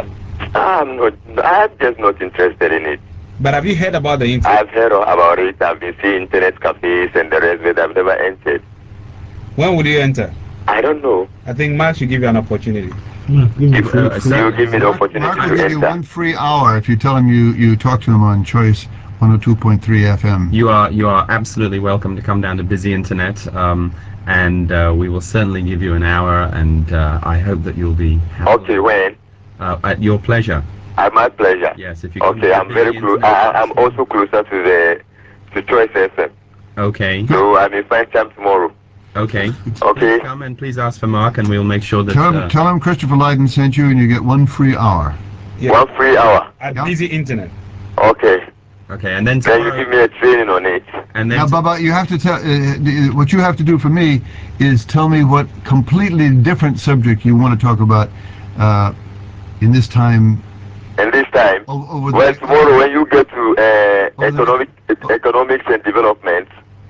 Speaker 8: I'm not. I'm just not interested in it.
Speaker 3: But have you heard about the internet?
Speaker 8: I've heard about it. I've been seeing internet cafes and the rest, but I've never entered.
Speaker 3: When would you enter?
Speaker 8: I don't know.
Speaker 3: I think Mark should give you an opportunity.
Speaker 7: Mm, give me
Speaker 8: If,
Speaker 7: free-
Speaker 8: uh,
Speaker 7: free-
Speaker 8: you give me the
Speaker 2: Mark,
Speaker 8: opportunity
Speaker 2: Mark will
Speaker 8: to
Speaker 2: give you
Speaker 8: enter.
Speaker 2: one free hour if you tell him you, you talk to him on Choice one oh two point three F M.
Speaker 5: You are you are absolutely welcome to come down to Busy Internet, um, and uh, we will certainly give you an hour. And uh, I hope that you'll be happily,
Speaker 8: Okay, when?
Speaker 5: uh, at your pleasure.
Speaker 8: At my pleasure.
Speaker 5: Yes, if you come
Speaker 8: Okay,
Speaker 5: to
Speaker 8: I'm
Speaker 5: Busy
Speaker 8: very close.
Speaker 5: Internet-
Speaker 8: I, I'm also closer to the to Choice F M.
Speaker 5: Okay,
Speaker 8: So I may find time tomorrow.
Speaker 5: okay.
Speaker 8: Okay.
Speaker 5: Please come and please ask for Mark, and we'll make sure that.
Speaker 2: Tell him,
Speaker 5: Uh,
Speaker 2: tell him Christopher Lydon sent you and you get one free hour.
Speaker 3: Yeah.
Speaker 8: One free hour.
Speaker 3: At
Speaker 2: Yeah.
Speaker 3: Busy Internet.
Speaker 8: Okay.
Speaker 5: okay, and then
Speaker 8: Then you
Speaker 5: tomorrow,
Speaker 8: give me a training on it.
Speaker 5: and then
Speaker 2: Now,
Speaker 5: t-
Speaker 2: Baba, you have to tell, uh, uh, what you have to do for me is tell me what completely different subject you want to talk about uh, in this time.
Speaker 8: And this time,
Speaker 2: o- Over
Speaker 8: well,
Speaker 2: the,
Speaker 8: tomorrow when you get to uh,
Speaker 2: Over the-
Speaker 8: economic
Speaker 2: oh.
Speaker 8: economics and development,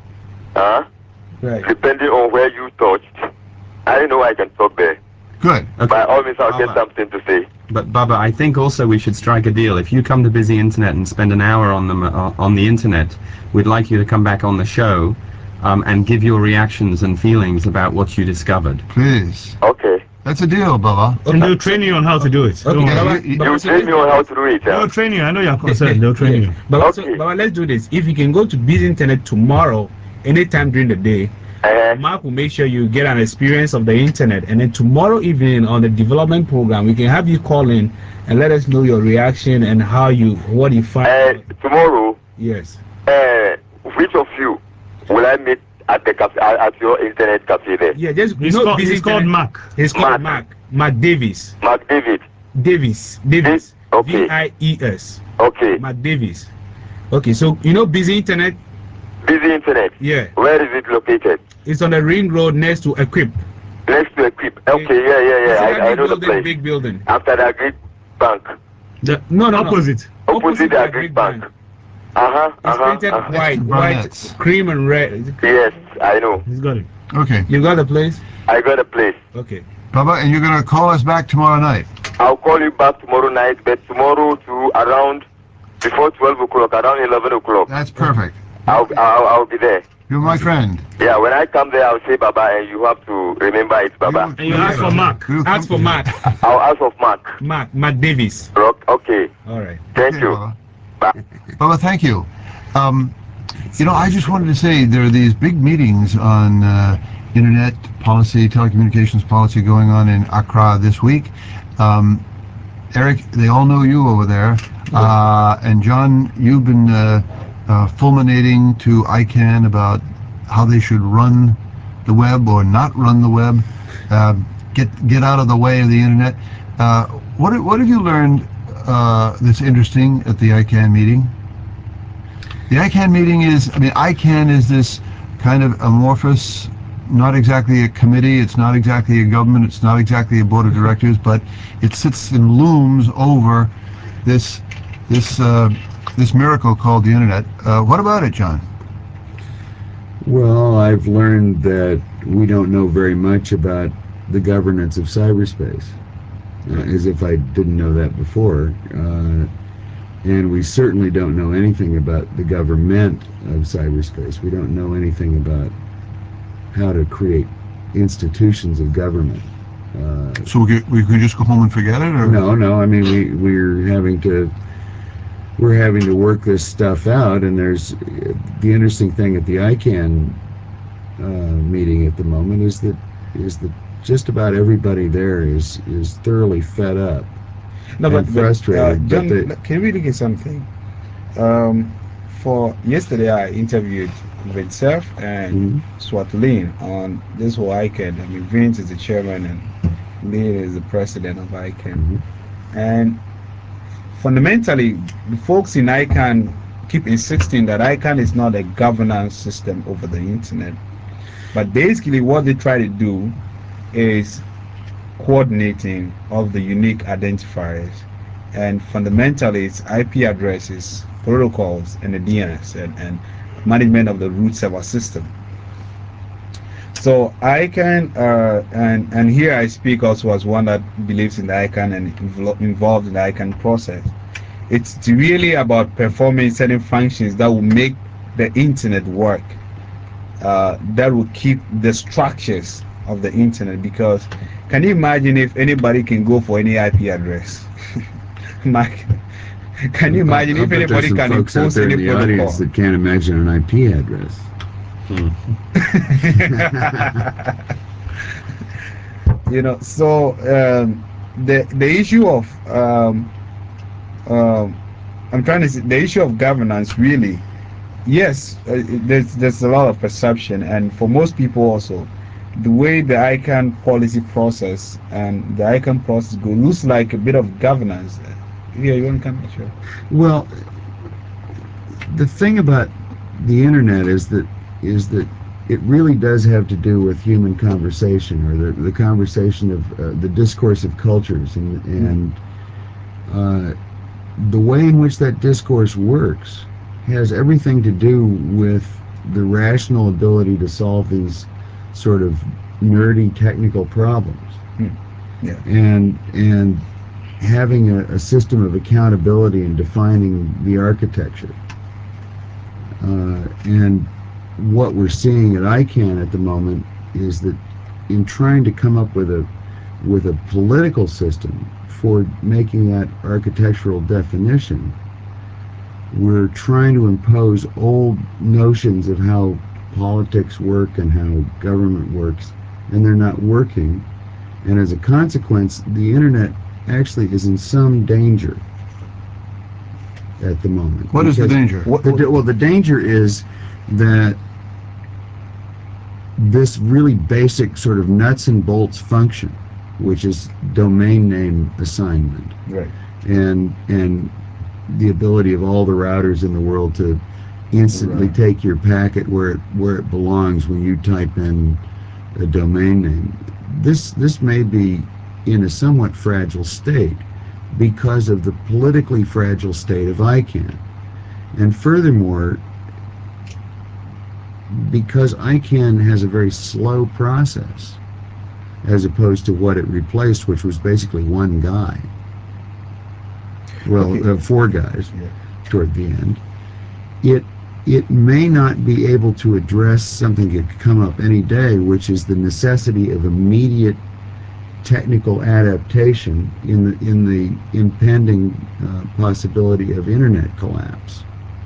Speaker 8: huh?
Speaker 3: Right.
Speaker 8: Depending on where you touched, I know I can talk there.
Speaker 2: Good.
Speaker 5: okay.
Speaker 8: By all means, I'll get
Speaker 5: Baba.
Speaker 8: something to say.
Speaker 5: But Baba, I think also we should strike a deal. If you come to Busy Internet and spend an hour on them uh, on the internet, we'd like you to come back on the show um, and give your reactions and feelings about what you discovered.
Speaker 2: Please.
Speaker 8: Okay.
Speaker 2: That's a deal, Baba.
Speaker 7: And they'll train you on how to do it. Don't
Speaker 3: Okay,
Speaker 7: worry.
Speaker 3: Baba,
Speaker 2: you-
Speaker 3: Baba,
Speaker 8: You
Speaker 3: so
Speaker 8: train
Speaker 3: let's
Speaker 8: me
Speaker 3: do
Speaker 8: on how
Speaker 3: this.
Speaker 8: to do it,
Speaker 7: They'll
Speaker 8: huh?
Speaker 7: train you. I know you're concerned. They'll train you.
Speaker 3: Baba, so,
Speaker 8: Okay.
Speaker 3: Baba, let's do this. If you can go to Busy Internet tomorrow, anytime during the day,
Speaker 8: Uh-huh.
Speaker 3: Mark will make sure you get an experience of the internet, and then tomorrow evening on the development program, we can have you call in and let us know your reaction and how you, what you find.
Speaker 8: Uh,
Speaker 3: out.
Speaker 8: tomorrow,
Speaker 3: Yes.
Speaker 8: uh, which of you will I meet at the cafe, at at your internet cafe there?
Speaker 3: Yeah, just you
Speaker 7: He's,
Speaker 3: know,
Speaker 7: called,
Speaker 3: Busy
Speaker 7: he's called
Speaker 3: Internet-
Speaker 7: Mark.
Speaker 3: He's called
Speaker 8: Mark.
Speaker 3: Mark. Mark Davis.
Speaker 8: Mark David.
Speaker 3: Davis. Davis.
Speaker 8: Okay.
Speaker 3: V I E S.
Speaker 8: Okay.
Speaker 3: Mark Davis. Okay, so you know Busy Internet?
Speaker 8: Busy internet.
Speaker 3: Yeah.
Speaker 8: Where is it located?
Speaker 3: It's on the ring road next to Equip.
Speaker 8: Next to Equip. Okay, yeah, yeah, yeah.
Speaker 3: See that
Speaker 8: I, I
Speaker 3: big
Speaker 8: know the
Speaker 3: building,
Speaker 8: place.
Speaker 3: big building.
Speaker 8: After the Agri Bank.
Speaker 7: The
Speaker 3: No, no, no.
Speaker 7: opposite.
Speaker 8: Opposite the
Speaker 3: the
Speaker 8: Agri
Speaker 3: Agric
Speaker 8: Bank.
Speaker 3: Bank.
Speaker 8: Uh-huh,
Speaker 3: It's
Speaker 8: uh-huh,
Speaker 3: painted
Speaker 8: uh-huh.
Speaker 3: white,
Speaker 2: to
Speaker 3: white,
Speaker 2: Barnett's.
Speaker 3: cream and red.
Speaker 8: Yes, I know.
Speaker 7: He's got it.
Speaker 2: Okay.
Speaker 3: You got the place?
Speaker 8: I got a place.
Speaker 3: Okay.
Speaker 2: Baba, and you're going to call us back tomorrow night.
Speaker 8: I'll call you back tomorrow night, but tomorrow to around before twelve o'clock, around eleven o'clock.
Speaker 2: That's perfect.
Speaker 8: I'll, I'll I'll be there.
Speaker 2: You're my friend.
Speaker 8: Yeah, when I come there, I'll say Baba, and you have to remember it's Baba.
Speaker 7: And you ask for Mark.
Speaker 2: We'll
Speaker 3: Ask for
Speaker 2: come-
Speaker 3: Mark.
Speaker 8: I'll ask of Mark.
Speaker 3: Mark. Mark Davis.
Speaker 8: Rock. Okay.
Speaker 3: All right.
Speaker 8: Thank
Speaker 2: Okay,
Speaker 8: you.
Speaker 2: Baba.
Speaker 8: Bye.
Speaker 2: Baba, thank you. Um, you know, I just wanted to say there are these big meetings on uh, internet policy, telecommunications policy going on in Accra this week. Um, Eric, they all know you over there. Uh, and John, you've been uh, uh, fulminating to I CANN about how they should run the web or not run the web, uh, get get out of the way of the internet. Uh, what, what have you learned uh, that's interesting at the I CANN meeting? The I CANN meeting is, I mean, I CANN is this kind of amorphous, not exactly a committee, it's not exactly a government, it's not exactly a board of directors, but it sits and looms over this this uh, this miracle called the internet. Uh, what about it, John?
Speaker 4: Well, I've learned that we don't know very much about the governance of cyberspace, uh, as if I didn't know that before. Uh, and we certainly don't know anything about the government of cyberspace. We don't know anything about how to create institutions of government. Uh,
Speaker 2: So we could, we could just go home and forget it, or
Speaker 4: no, no. I mean, we we're having to we're having to work this stuff out. And there's the interesting thing at the ICANN uh, meeting at the moment is that is that just about everybody there is is thoroughly fed up
Speaker 3: No,
Speaker 4: and
Speaker 3: but, but uh,
Speaker 4: frustrated.
Speaker 3: John,
Speaker 4: but the,
Speaker 3: can we look at something? Um, for yesterday, I interviewed Vincef and
Speaker 4: Mhm.
Speaker 3: Swatolin on this whole ICANN. I mean, Vince is the chairman and Lynn is the president of ICANN.
Speaker 4: Mhm.
Speaker 3: And fundamentally, the folks in ICANN keep insisting that ICANN is not a governance system over the internet. But basically, what they try to do is coordinating of the unique identifiers, and fundamentally it's I P addresses, protocols, and the D N S, and, and management of the root server system. So ICANN, uh, and and here I speak also as one that believes in the ICANN and invol- involved in the ICANN process. It's really about performing certain functions that will make the internet work, uh, that will keep the structures of the internet. Because can you imagine if anybody can go for any I P address? Mike, can you imagine
Speaker 4: I'll, I'll
Speaker 3: if
Speaker 4: bet there's
Speaker 3: anybody
Speaker 4: some
Speaker 3: can
Speaker 4: folks out
Speaker 3: impose
Speaker 4: there in
Speaker 3: any
Speaker 4: the
Speaker 3: protocol?
Speaker 4: audience that can't imagine an I P address.
Speaker 3: You know, so um, the the issue of um, um, I'm trying to say the issue of governance really, yes, uh, there's there's a lot of perception, and for most people also, the way the ICANN policy process and the ICANN process go looks like a bit of governance. Yeah, you want to come? Sure.
Speaker 4: Well, the thing about the internet is that is that it really does have to do with human conversation, or the, the conversation of uh, the discourse of cultures, and and uh, the way in which that discourse works has everything to do with the rational ability to solve these sort of nerdy technical problems.
Speaker 3: Yeah.
Speaker 4: and and having a, a system of accountability and defining the architecture. Uh, and what we're seeing at ICANN at the moment is that in trying to come up with a with a political system for making that architectural definition, we're trying to impose old notions of how politics work and how government works, and they're not working. And as a consequence, the internet actually is in some danger at the moment.
Speaker 2: What is the
Speaker 4: Because
Speaker 2: danger?
Speaker 3: What,
Speaker 4: the,
Speaker 3: what,
Speaker 4: well, the danger is that this really basic sort of nuts and bolts function, which is domain name assignment,
Speaker 3: right.
Speaker 4: and and the ability of all the routers in the world to instantly
Speaker 3: Right.
Speaker 4: take your packet where it where it belongs when you type in a domain name. This this may be in a somewhat fragile state because of the politically fragile state of ICANN. And furthermore, because ICANN has a very slow process as opposed to what it replaced, which was basically one guy. Well,
Speaker 3: Okay.
Speaker 4: uh, four guys
Speaker 3: Yeah.
Speaker 4: toward the end. It it may not be able to address something that could come up any day, which is the necessity of immediate technical adaptation in the in the impending uh, possibility of internet collapse.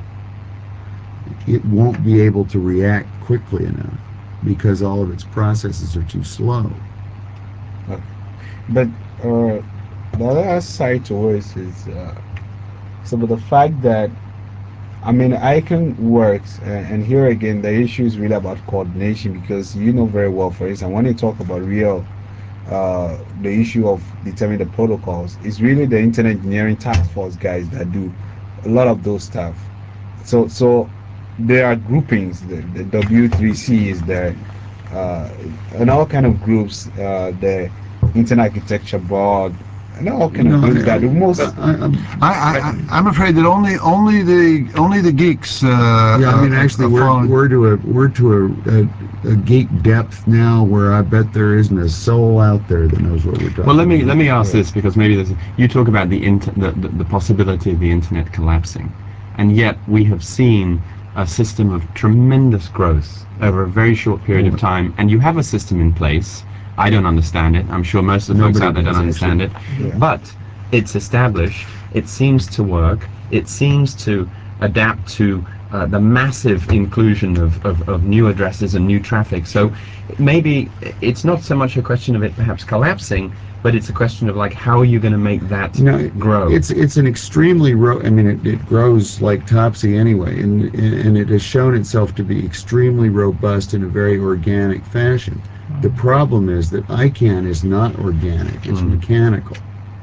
Speaker 4: It won't be able to react quickly enough because all of its processes are too slow.
Speaker 3: Okay. But uh, the other side to it is uh, so, but the fact that I mean, ICANN works, uh, and here again, the issue is really about coordination, because you know very well, for instance, when you talk about real, uh, the issue of determining the protocols, it's really the Internet Engineering Task Force guys that do a lot of those stuff. So, so there are groupings. The, the W three C is there, uh, and all kind of groups. Uh, the Internet Architecture Board, No, can
Speaker 2: No,
Speaker 3: agree with
Speaker 2: I-
Speaker 3: that. The most,
Speaker 2: I, I, I, I'm afraid that only only the only the geeks. Uh,
Speaker 4: Yeah, I mean,
Speaker 2: uh,
Speaker 4: actually,
Speaker 2: are
Speaker 4: we're
Speaker 2: following-
Speaker 4: we're to a we're to a, a, a geek depth now where I bet there isn't a soul out there that knows what we're talking.
Speaker 5: Well, let me let
Speaker 4: about.
Speaker 5: me ask this, because maybe there's you talk about the, inter, the, the the possibility of the internet collapsing, and yet we have seen a system of tremendous growth over a very short period of time, and you have a system in place. I don't understand it. I'm sure most of the folks
Speaker 4: Nobody
Speaker 5: out there don't
Speaker 4: does,
Speaker 5: understand
Speaker 4: actually.
Speaker 5: it, but it's established. It seems to work. It seems to adapt to uh, the massive inclusion of, of, of new addresses and new traffic. So maybe it's not so much a question of it perhaps collapsing, but it's a question of like, how are you going to make that
Speaker 4: No,
Speaker 5: grow?
Speaker 4: It's it's an extremely ro- I mean, it, it grows like Topsy anyway, and and it has shown itself to be extremely robust in a very organic fashion. The problem is that ICANN is not organic; it's
Speaker 5: Mm.
Speaker 4: mechanical,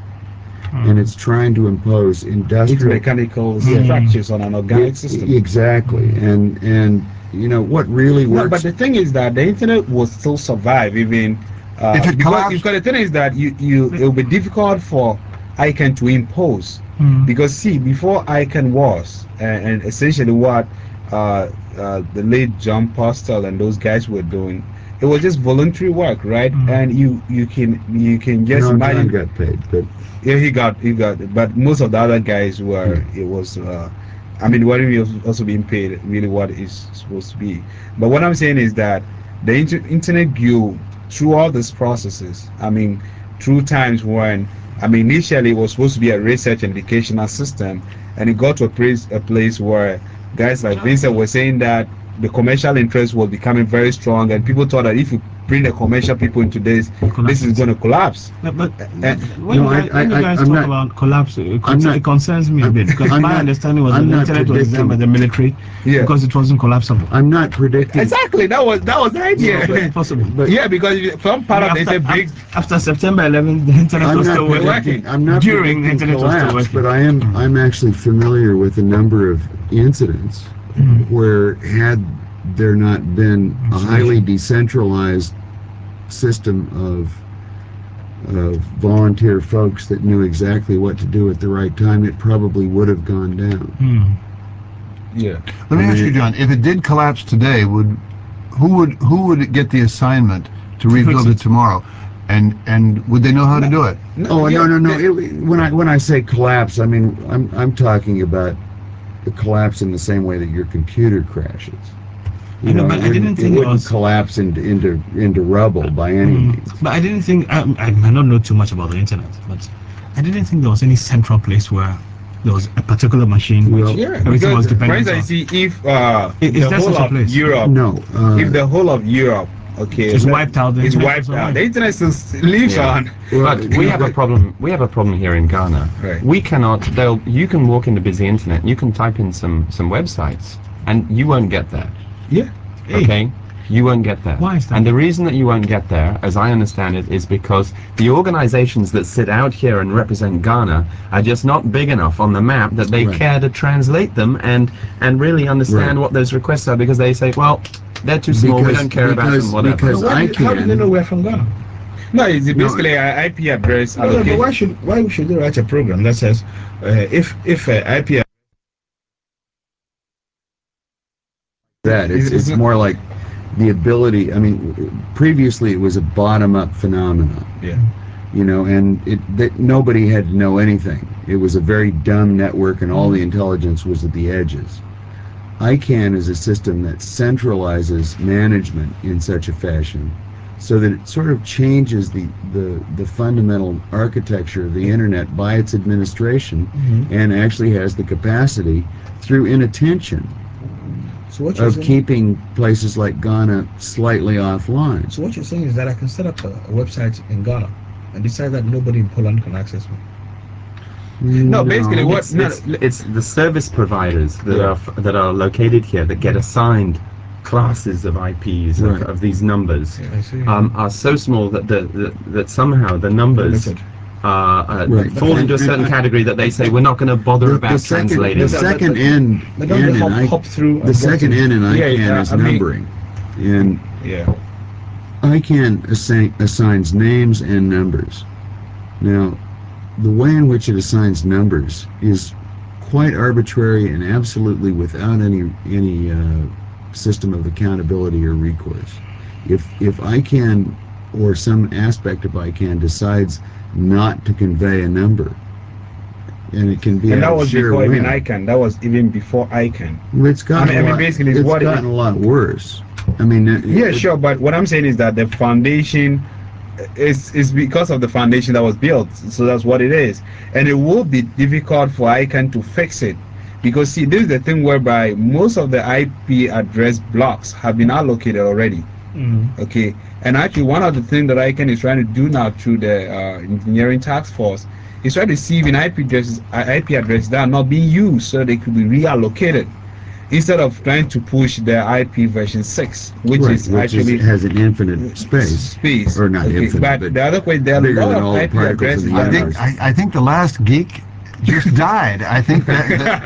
Speaker 4: and it's trying to impose
Speaker 3: it's
Speaker 4: industrial
Speaker 3: mechanical
Speaker 4: Yeah.
Speaker 3: structures on an organic
Speaker 4: E-
Speaker 3: system.
Speaker 4: Exactly, and and you know what really
Speaker 3: No,
Speaker 4: works.
Speaker 3: but the thing is that the internet will still survive even uh,
Speaker 2: If it
Speaker 3: because,
Speaker 2: collapsed-
Speaker 3: because the thing is that you you it will be difficult for ICANN to impose
Speaker 7: Mm.
Speaker 3: because see before ICANN was and, and essentially what uh, uh, the late John Postel and those guys were doing, it was just voluntary work, right?
Speaker 7: Mm.
Speaker 3: And you you can you can just
Speaker 4: no, John
Speaker 3: imagine.
Speaker 4: got paid, but
Speaker 3: Yeah, he got he got, but most of the other guys were it was. Uh, I mean, what he was also being paid really what is supposed to be. But what I'm saying is that the inter- internet grew through all these processes. I mean, through times when I mean initially it was supposed to be a research and educational system, and it got to a place a place where guys like Vincent were saying that the commercial interest was becoming very strong, and people thought that if you bring the commercial people into this, this is going to collapse.
Speaker 7: But, but
Speaker 3: Uh,
Speaker 7: when,
Speaker 4: no,
Speaker 7: you guys,
Speaker 4: I-
Speaker 7: when you
Speaker 4: I-
Speaker 7: guys
Speaker 4: I'm
Speaker 7: talk
Speaker 4: not-
Speaker 7: about collapse, it,
Speaker 4: I'm
Speaker 7: con-
Speaker 4: not-
Speaker 7: it concerns me a
Speaker 4: I'm-
Speaker 7: bit because
Speaker 4: I'm
Speaker 7: my
Speaker 4: not-
Speaker 7: understanding was
Speaker 4: I'm
Speaker 7: that the
Speaker 4: not
Speaker 7: internet was designed by
Speaker 4: predicting-
Speaker 7: the military
Speaker 3: Yeah.
Speaker 7: because it wasn't collapsible.
Speaker 4: I'm not predicting.
Speaker 3: Exactly, that was that was the idea.
Speaker 7: So it's possible.
Speaker 4: But
Speaker 3: Yeah, because if some part of
Speaker 7: after,
Speaker 3: the internet breaks.
Speaker 7: af- after September eleventh, the internet
Speaker 4: I'm
Speaker 7: was
Speaker 4: not
Speaker 7: still working.
Speaker 4: predicting. I'm not
Speaker 7: During the
Speaker 4: predicting
Speaker 7: internet was still
Speaker 4: collapse,
Speaker 7: working.
Speaker 4: but I am.
Speaker 7: Mm.
Speaker 4: I'm actually familiar with a number of incidents
Speaker 7: Mm.
Speaker 4: where had there not been a highly decentralized system of of volunteer folks that knew exactly what to do at the right time, it probably would have gone down.
Speaker 7: Mm.
Speaker 3: Yeah.
Speaker 2: Let me
Speaker 4: I
Speaker 2: ask
Speaker 4: mean,
Speaker 2: you, John. If it did collapse today, would who would who would get the assignment to rebuild it tomorrow, and and would they know how to do it?
Speaker 4: Oh
Speaker 3: yeah,
Speaker 4: no no no!
Speaker 3: the-
Speaker 4: It, when I when I say collapse, I mean I'm I'm talking about the collapse in the same way that your computer crashes. You
Speaker 7: I know,
Speaker 4: know,
Speaker 7: but
Speaker 4: it
Speaker 7: I didn't
Speaker 4: wouldn't, it
Speaker 7: think it
Speaker 4: wouldn't
Speaker 7: was-
Speaker 4: collapse into into into rubble by any
Speaker 7: Mm.
Speaker 4: means.
Speaker 7: But I didn't think I, I might not know too much about the internet, but I didn't think there was any central place where there was a particular machine which
Speaker 4: Well,
Speaker 3: Yeah,
Speaker 7: everything
Speaker 3: because
Speaker 7: was
Speaker 3: for
Speaker 7: dependent on.
Speaker 3: instance, see if uh,
Speaker 7: Is- is
Speaker 3: the
Speaker 7: there
Speaker 3: whole
Speaker 7: such a
Speaker 3: of
Speaker 7: place?
Speaker 3: Europe,
Speaker 4: No, uh,
Speaker 3: if the whole of Europe, okay,
Speaker 7: It's
Speaker 3: let-
Speaker 7: wiped out, the
Speaker 3: it's
Speaker 7: internet
Speaker 3: wiped
Speaker 7: is
Speaker 3: out.
Speaker 7: online.
Speaker 3: The internet still lives
Speaker 5: Yeah.
Speaker 3: on.
Speaker 4: well,
Speaker 5: But we have a problem. We have a problem here in Ghana.
Speaker 3: Right.
Speaker 5: We cannot. They'll. You can walk into busy internet. You can type in some some websites, and you won't get that.
Speaker 3: Yeah.
Speaker 7: Hey,
Speaker 5: Okay. You won't get that.
Speaker 7: Why is that?
Speaker 5: And the reason that you won't get there, as I understand it, is because the organizations that sit out here and represent Ghana are just not big enough on the map that they
Speaker 4: Right.
Speaker 5: care to translate them and and really understand
Speaker 4: Right.
Speaker 5: what those requests are, because they say, well, they're too small. we
Speaker 4: Because-
Speaker 5: don't care about
Speaker 4: because-
Speaker 5: them. Whatever.
Speaker 4: because
Speaker 7: But why
Speaker 4: I
Speaker 7: do you- how do they
Speaker 4: can-
Speaker 7: know we're from Ghana?
Speaker 3: No, it's
Speaker 4: No,
Speaker 3: basically an I P address
Speaker 7: No, no, but
Speaker 3: allocation.
Speaker 7: why should why should they write a program that says uh, if if uh, I P
Speaker 4: that it's
Speaker 3: It's-
Speaker 4: it's
Speaker 3: it's-
Speaker 4: more like the ability. I mean, previously it was a bottom-up phenomenon.
Speaker 3: Yeah.
Speaker 4: You know, and it that nobody had to know anything. It was a very dumb network, and all the intelligence was at the edges. ICANN is a system that centralizes management in such a fashion so that it sort of changes the, the, the fundamental architecture of the internet by its administration,
Speaker 7: Mhm.
Speaker 4: and actually has the capacity through inattention
Speaker 7: So what you're
Speaker 4: of
Speaker 7: saying,
Speaker 4: keeping places like Ghana slightly offline.
Speaker 7: so what you're saying is that I can set up a, a website in Ghana and decide that nobody in Poland can access me.
Speaker 3: No, basically what-
Speaker 5: It's,
Speaker 3: no,
Speaker 5: it's, it's the service providers that
Speaker 3: Yeah.
Speaker 5: are f- that are located here that get assigned classes of I Ps of,
Speaker 4: Right.
Speaker 5: of these numbers
Speaker 7: I see.
Speaker 5: um, are so small that the, the that somehow the numbers
Speaker 7: Limited.
Speaker 5: uh, uh,
Speaker 4: Right.
Speaker 5: fall into a
Speaker 4: And-
Speaker 5: certain
Speaker 4: and-
Speaker 5: category that they say we're not going to bother
Speaker 4: The,
Speaker 5: about
Speaker 4: the second,
Speaker 5: translating.
Speaker 4: the second N,
Speaker 7: But don't
Speaker 4: N
Speaker 7: they
Speaker 4: in
Speaker 7: hop,
Speaker 4: I,
Speaker 7: hop through?
Speaker 4: the
Speaker 7: and get
Speaker 4: second
Speaker 7: to-
Speaker 4: N in
Speaker 3: Yeah,
Speaker 4: ICANN
Speaker 3: uh,
Speaker 4: is
Speaker 3: I mean-
Speaker 4: numbering, and
Speaker 3: Yeah.
Speaker 4: ICANN assign, assigns names and numbers. Now, the way in which it assigns numbers is quite arbitrary and absolutely without any any uh, system of accountability or recourse. If if ICANN or some aspect of ICANN decides not to convey a number, and it can be
Speaker 3: And
Speaker 4: at
Speaker 3: that
Speaker 4: a
Speaker 3: was
Speaker 4: sheer
Speaker 3: before even
Speaker 4: whim.
Speaker 3: ICANN. That was even before ICANN.
Speaker 4: Well, it's gotten
Speaker 3: I mean-
Speaker 4: a
Speaker 3: I mean,
Speaker 4: lot,
Speaker 3: basically, it's
Speaker 4: it's
Speaker 3: what it-
Speaker 4: gotten a lot worse. I mean, it,
Speaker 3: Yeah,
Speaker 4: it-
Speaker 3: sure, but what I'm saying is that the foundation is is because of the foundation that was built. So that's what it is, and it will be difficult for ICANN to fix it, because see, this is the thing whereby most of the I P address blocks have been allocated already.
Speaker 7: Mm-hmm.
Speaker 3: Okay, and actually one of the things that ICANN is trying to do now through the uh, engineering task force is try to see even I P addresses I P addresses that are not being used so they could be reallocated, instead of trying to push the I P version six, which
Speaker 4: right,
Speaker 3: is
Speaker 4: which
Speaker 3: actually
Speaker 4: is, has an infinite space.
Speaker 3: space.
Speaker 4: Or not
Speaker 3: okay,
Speaker 4: infinite,
Speaker 3: but,
Speaker 4: but
Speaker 3: the other way, there are a
Speaker 4: bigger
Speaker 3: lot
Speaker 4: than
Speaker 3: of
Speaker 4: all the
Speaker 3: I P
Speaker 4: particles in
Speaker 3: addresses
Speaker 4: the
Speaker 2: I
Speaker 3: that
Speaker 2: think
Speaker 4: universe.
Speaker 2: I, I think the last geek just died. I think that,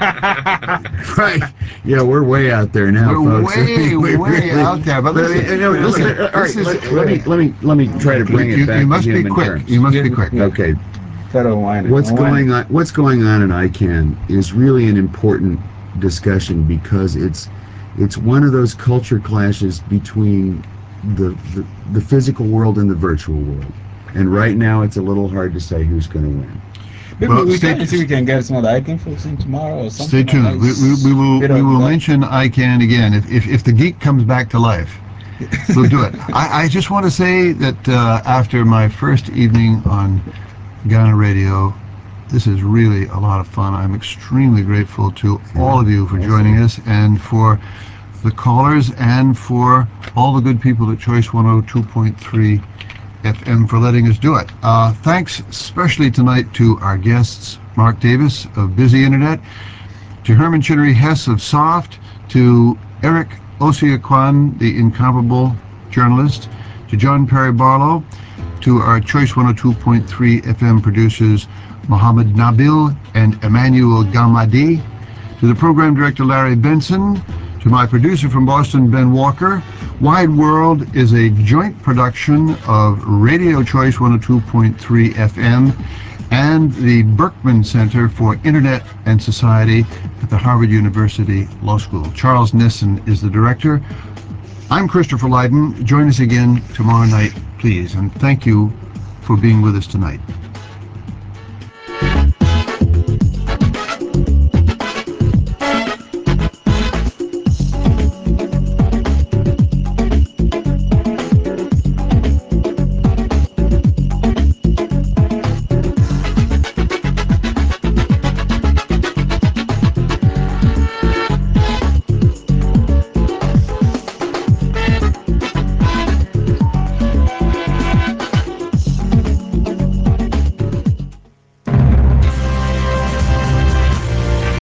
Speaker 2: that
Speaker 4: Right. Yeah, we're way out there now,
Speaker 2: We're
Speaker 4: folks.
Speaker 2: way,
Speaker 4: We
Speaker 2: way
Speaker 4: really-
Speaker 2: out there, but listen,
Speaker 4: I mean, no,
Speaker 2: listen,
Speaker 4: all right,
Speaker 2: this is-
Speaker 4: let, let me let me let me try to bring
Speaker 2: you,
Speaker 4: it back
Speaker 2: you must
Speaker 4: to
Speaker 2: be
Speaker 4: human
Speaker 2: quick.
Speaker 4: terms.
Speaker 2: You must be quick.
Speaker 4: Okay,
Speaker 3: Try to wind it.
Speaker 4: what's
Speaker 3: Wind
Speaker 4: going
Speaker 3: it.
Speaker 4: on? What's going on in ICANN is really an important discussion because it's it's one of those culture clashes between the the, the physical world and the virtual world, and right now it's a little hard to say who's going to win.
Speaker 3: Maybe
Speaker 2: Well,
Speaker 3: we
Speaker 2: stay-
Speaker 3: can see if we can get some of the ICANN folks in tomorrow or
Speaker 2: Stay
Speaker 3: something.
Speaker 2: tuned. We,
Speaker 3: like
Speaker 2: we, we will
Speaker 3: Bit
Speaker 2: we
Speaker 3: of
Speaker 2: will
Speaker 3: that.
Speaker 2: mention ICANN again if, if if the geek comes back to life. We'll do it. I, I just want to say that uh, after my first evening on Ghana Radio, this is really a lot of fun. I'm extremely grateful to all of you for joining us, and for the callers, and for all the good people at Choice one oh two point three F M for letting us do it. Uh, thanks especially tonight to our guests, Mark Davis of Busy Internet, to Herman Chinnery Hess of Soft, to Eric Osiakwan, the incomparable journalist, to John Perry Barlow, to our Choice one oh two point three F M producers, Mohammed Nabil and Emmanuel Gamadi, to the program director, Larry Benson, to my producer from Boston, Ben Walker. Wide World is a joint production of Radio Choice one oh two point three F M and the Berkman Center for Internet and Society at the Harvard University Law School. Charles Nissen is the director. I'm Christopher Lydon. Join us again tomorrow night, please, and thank you for being with us tonight.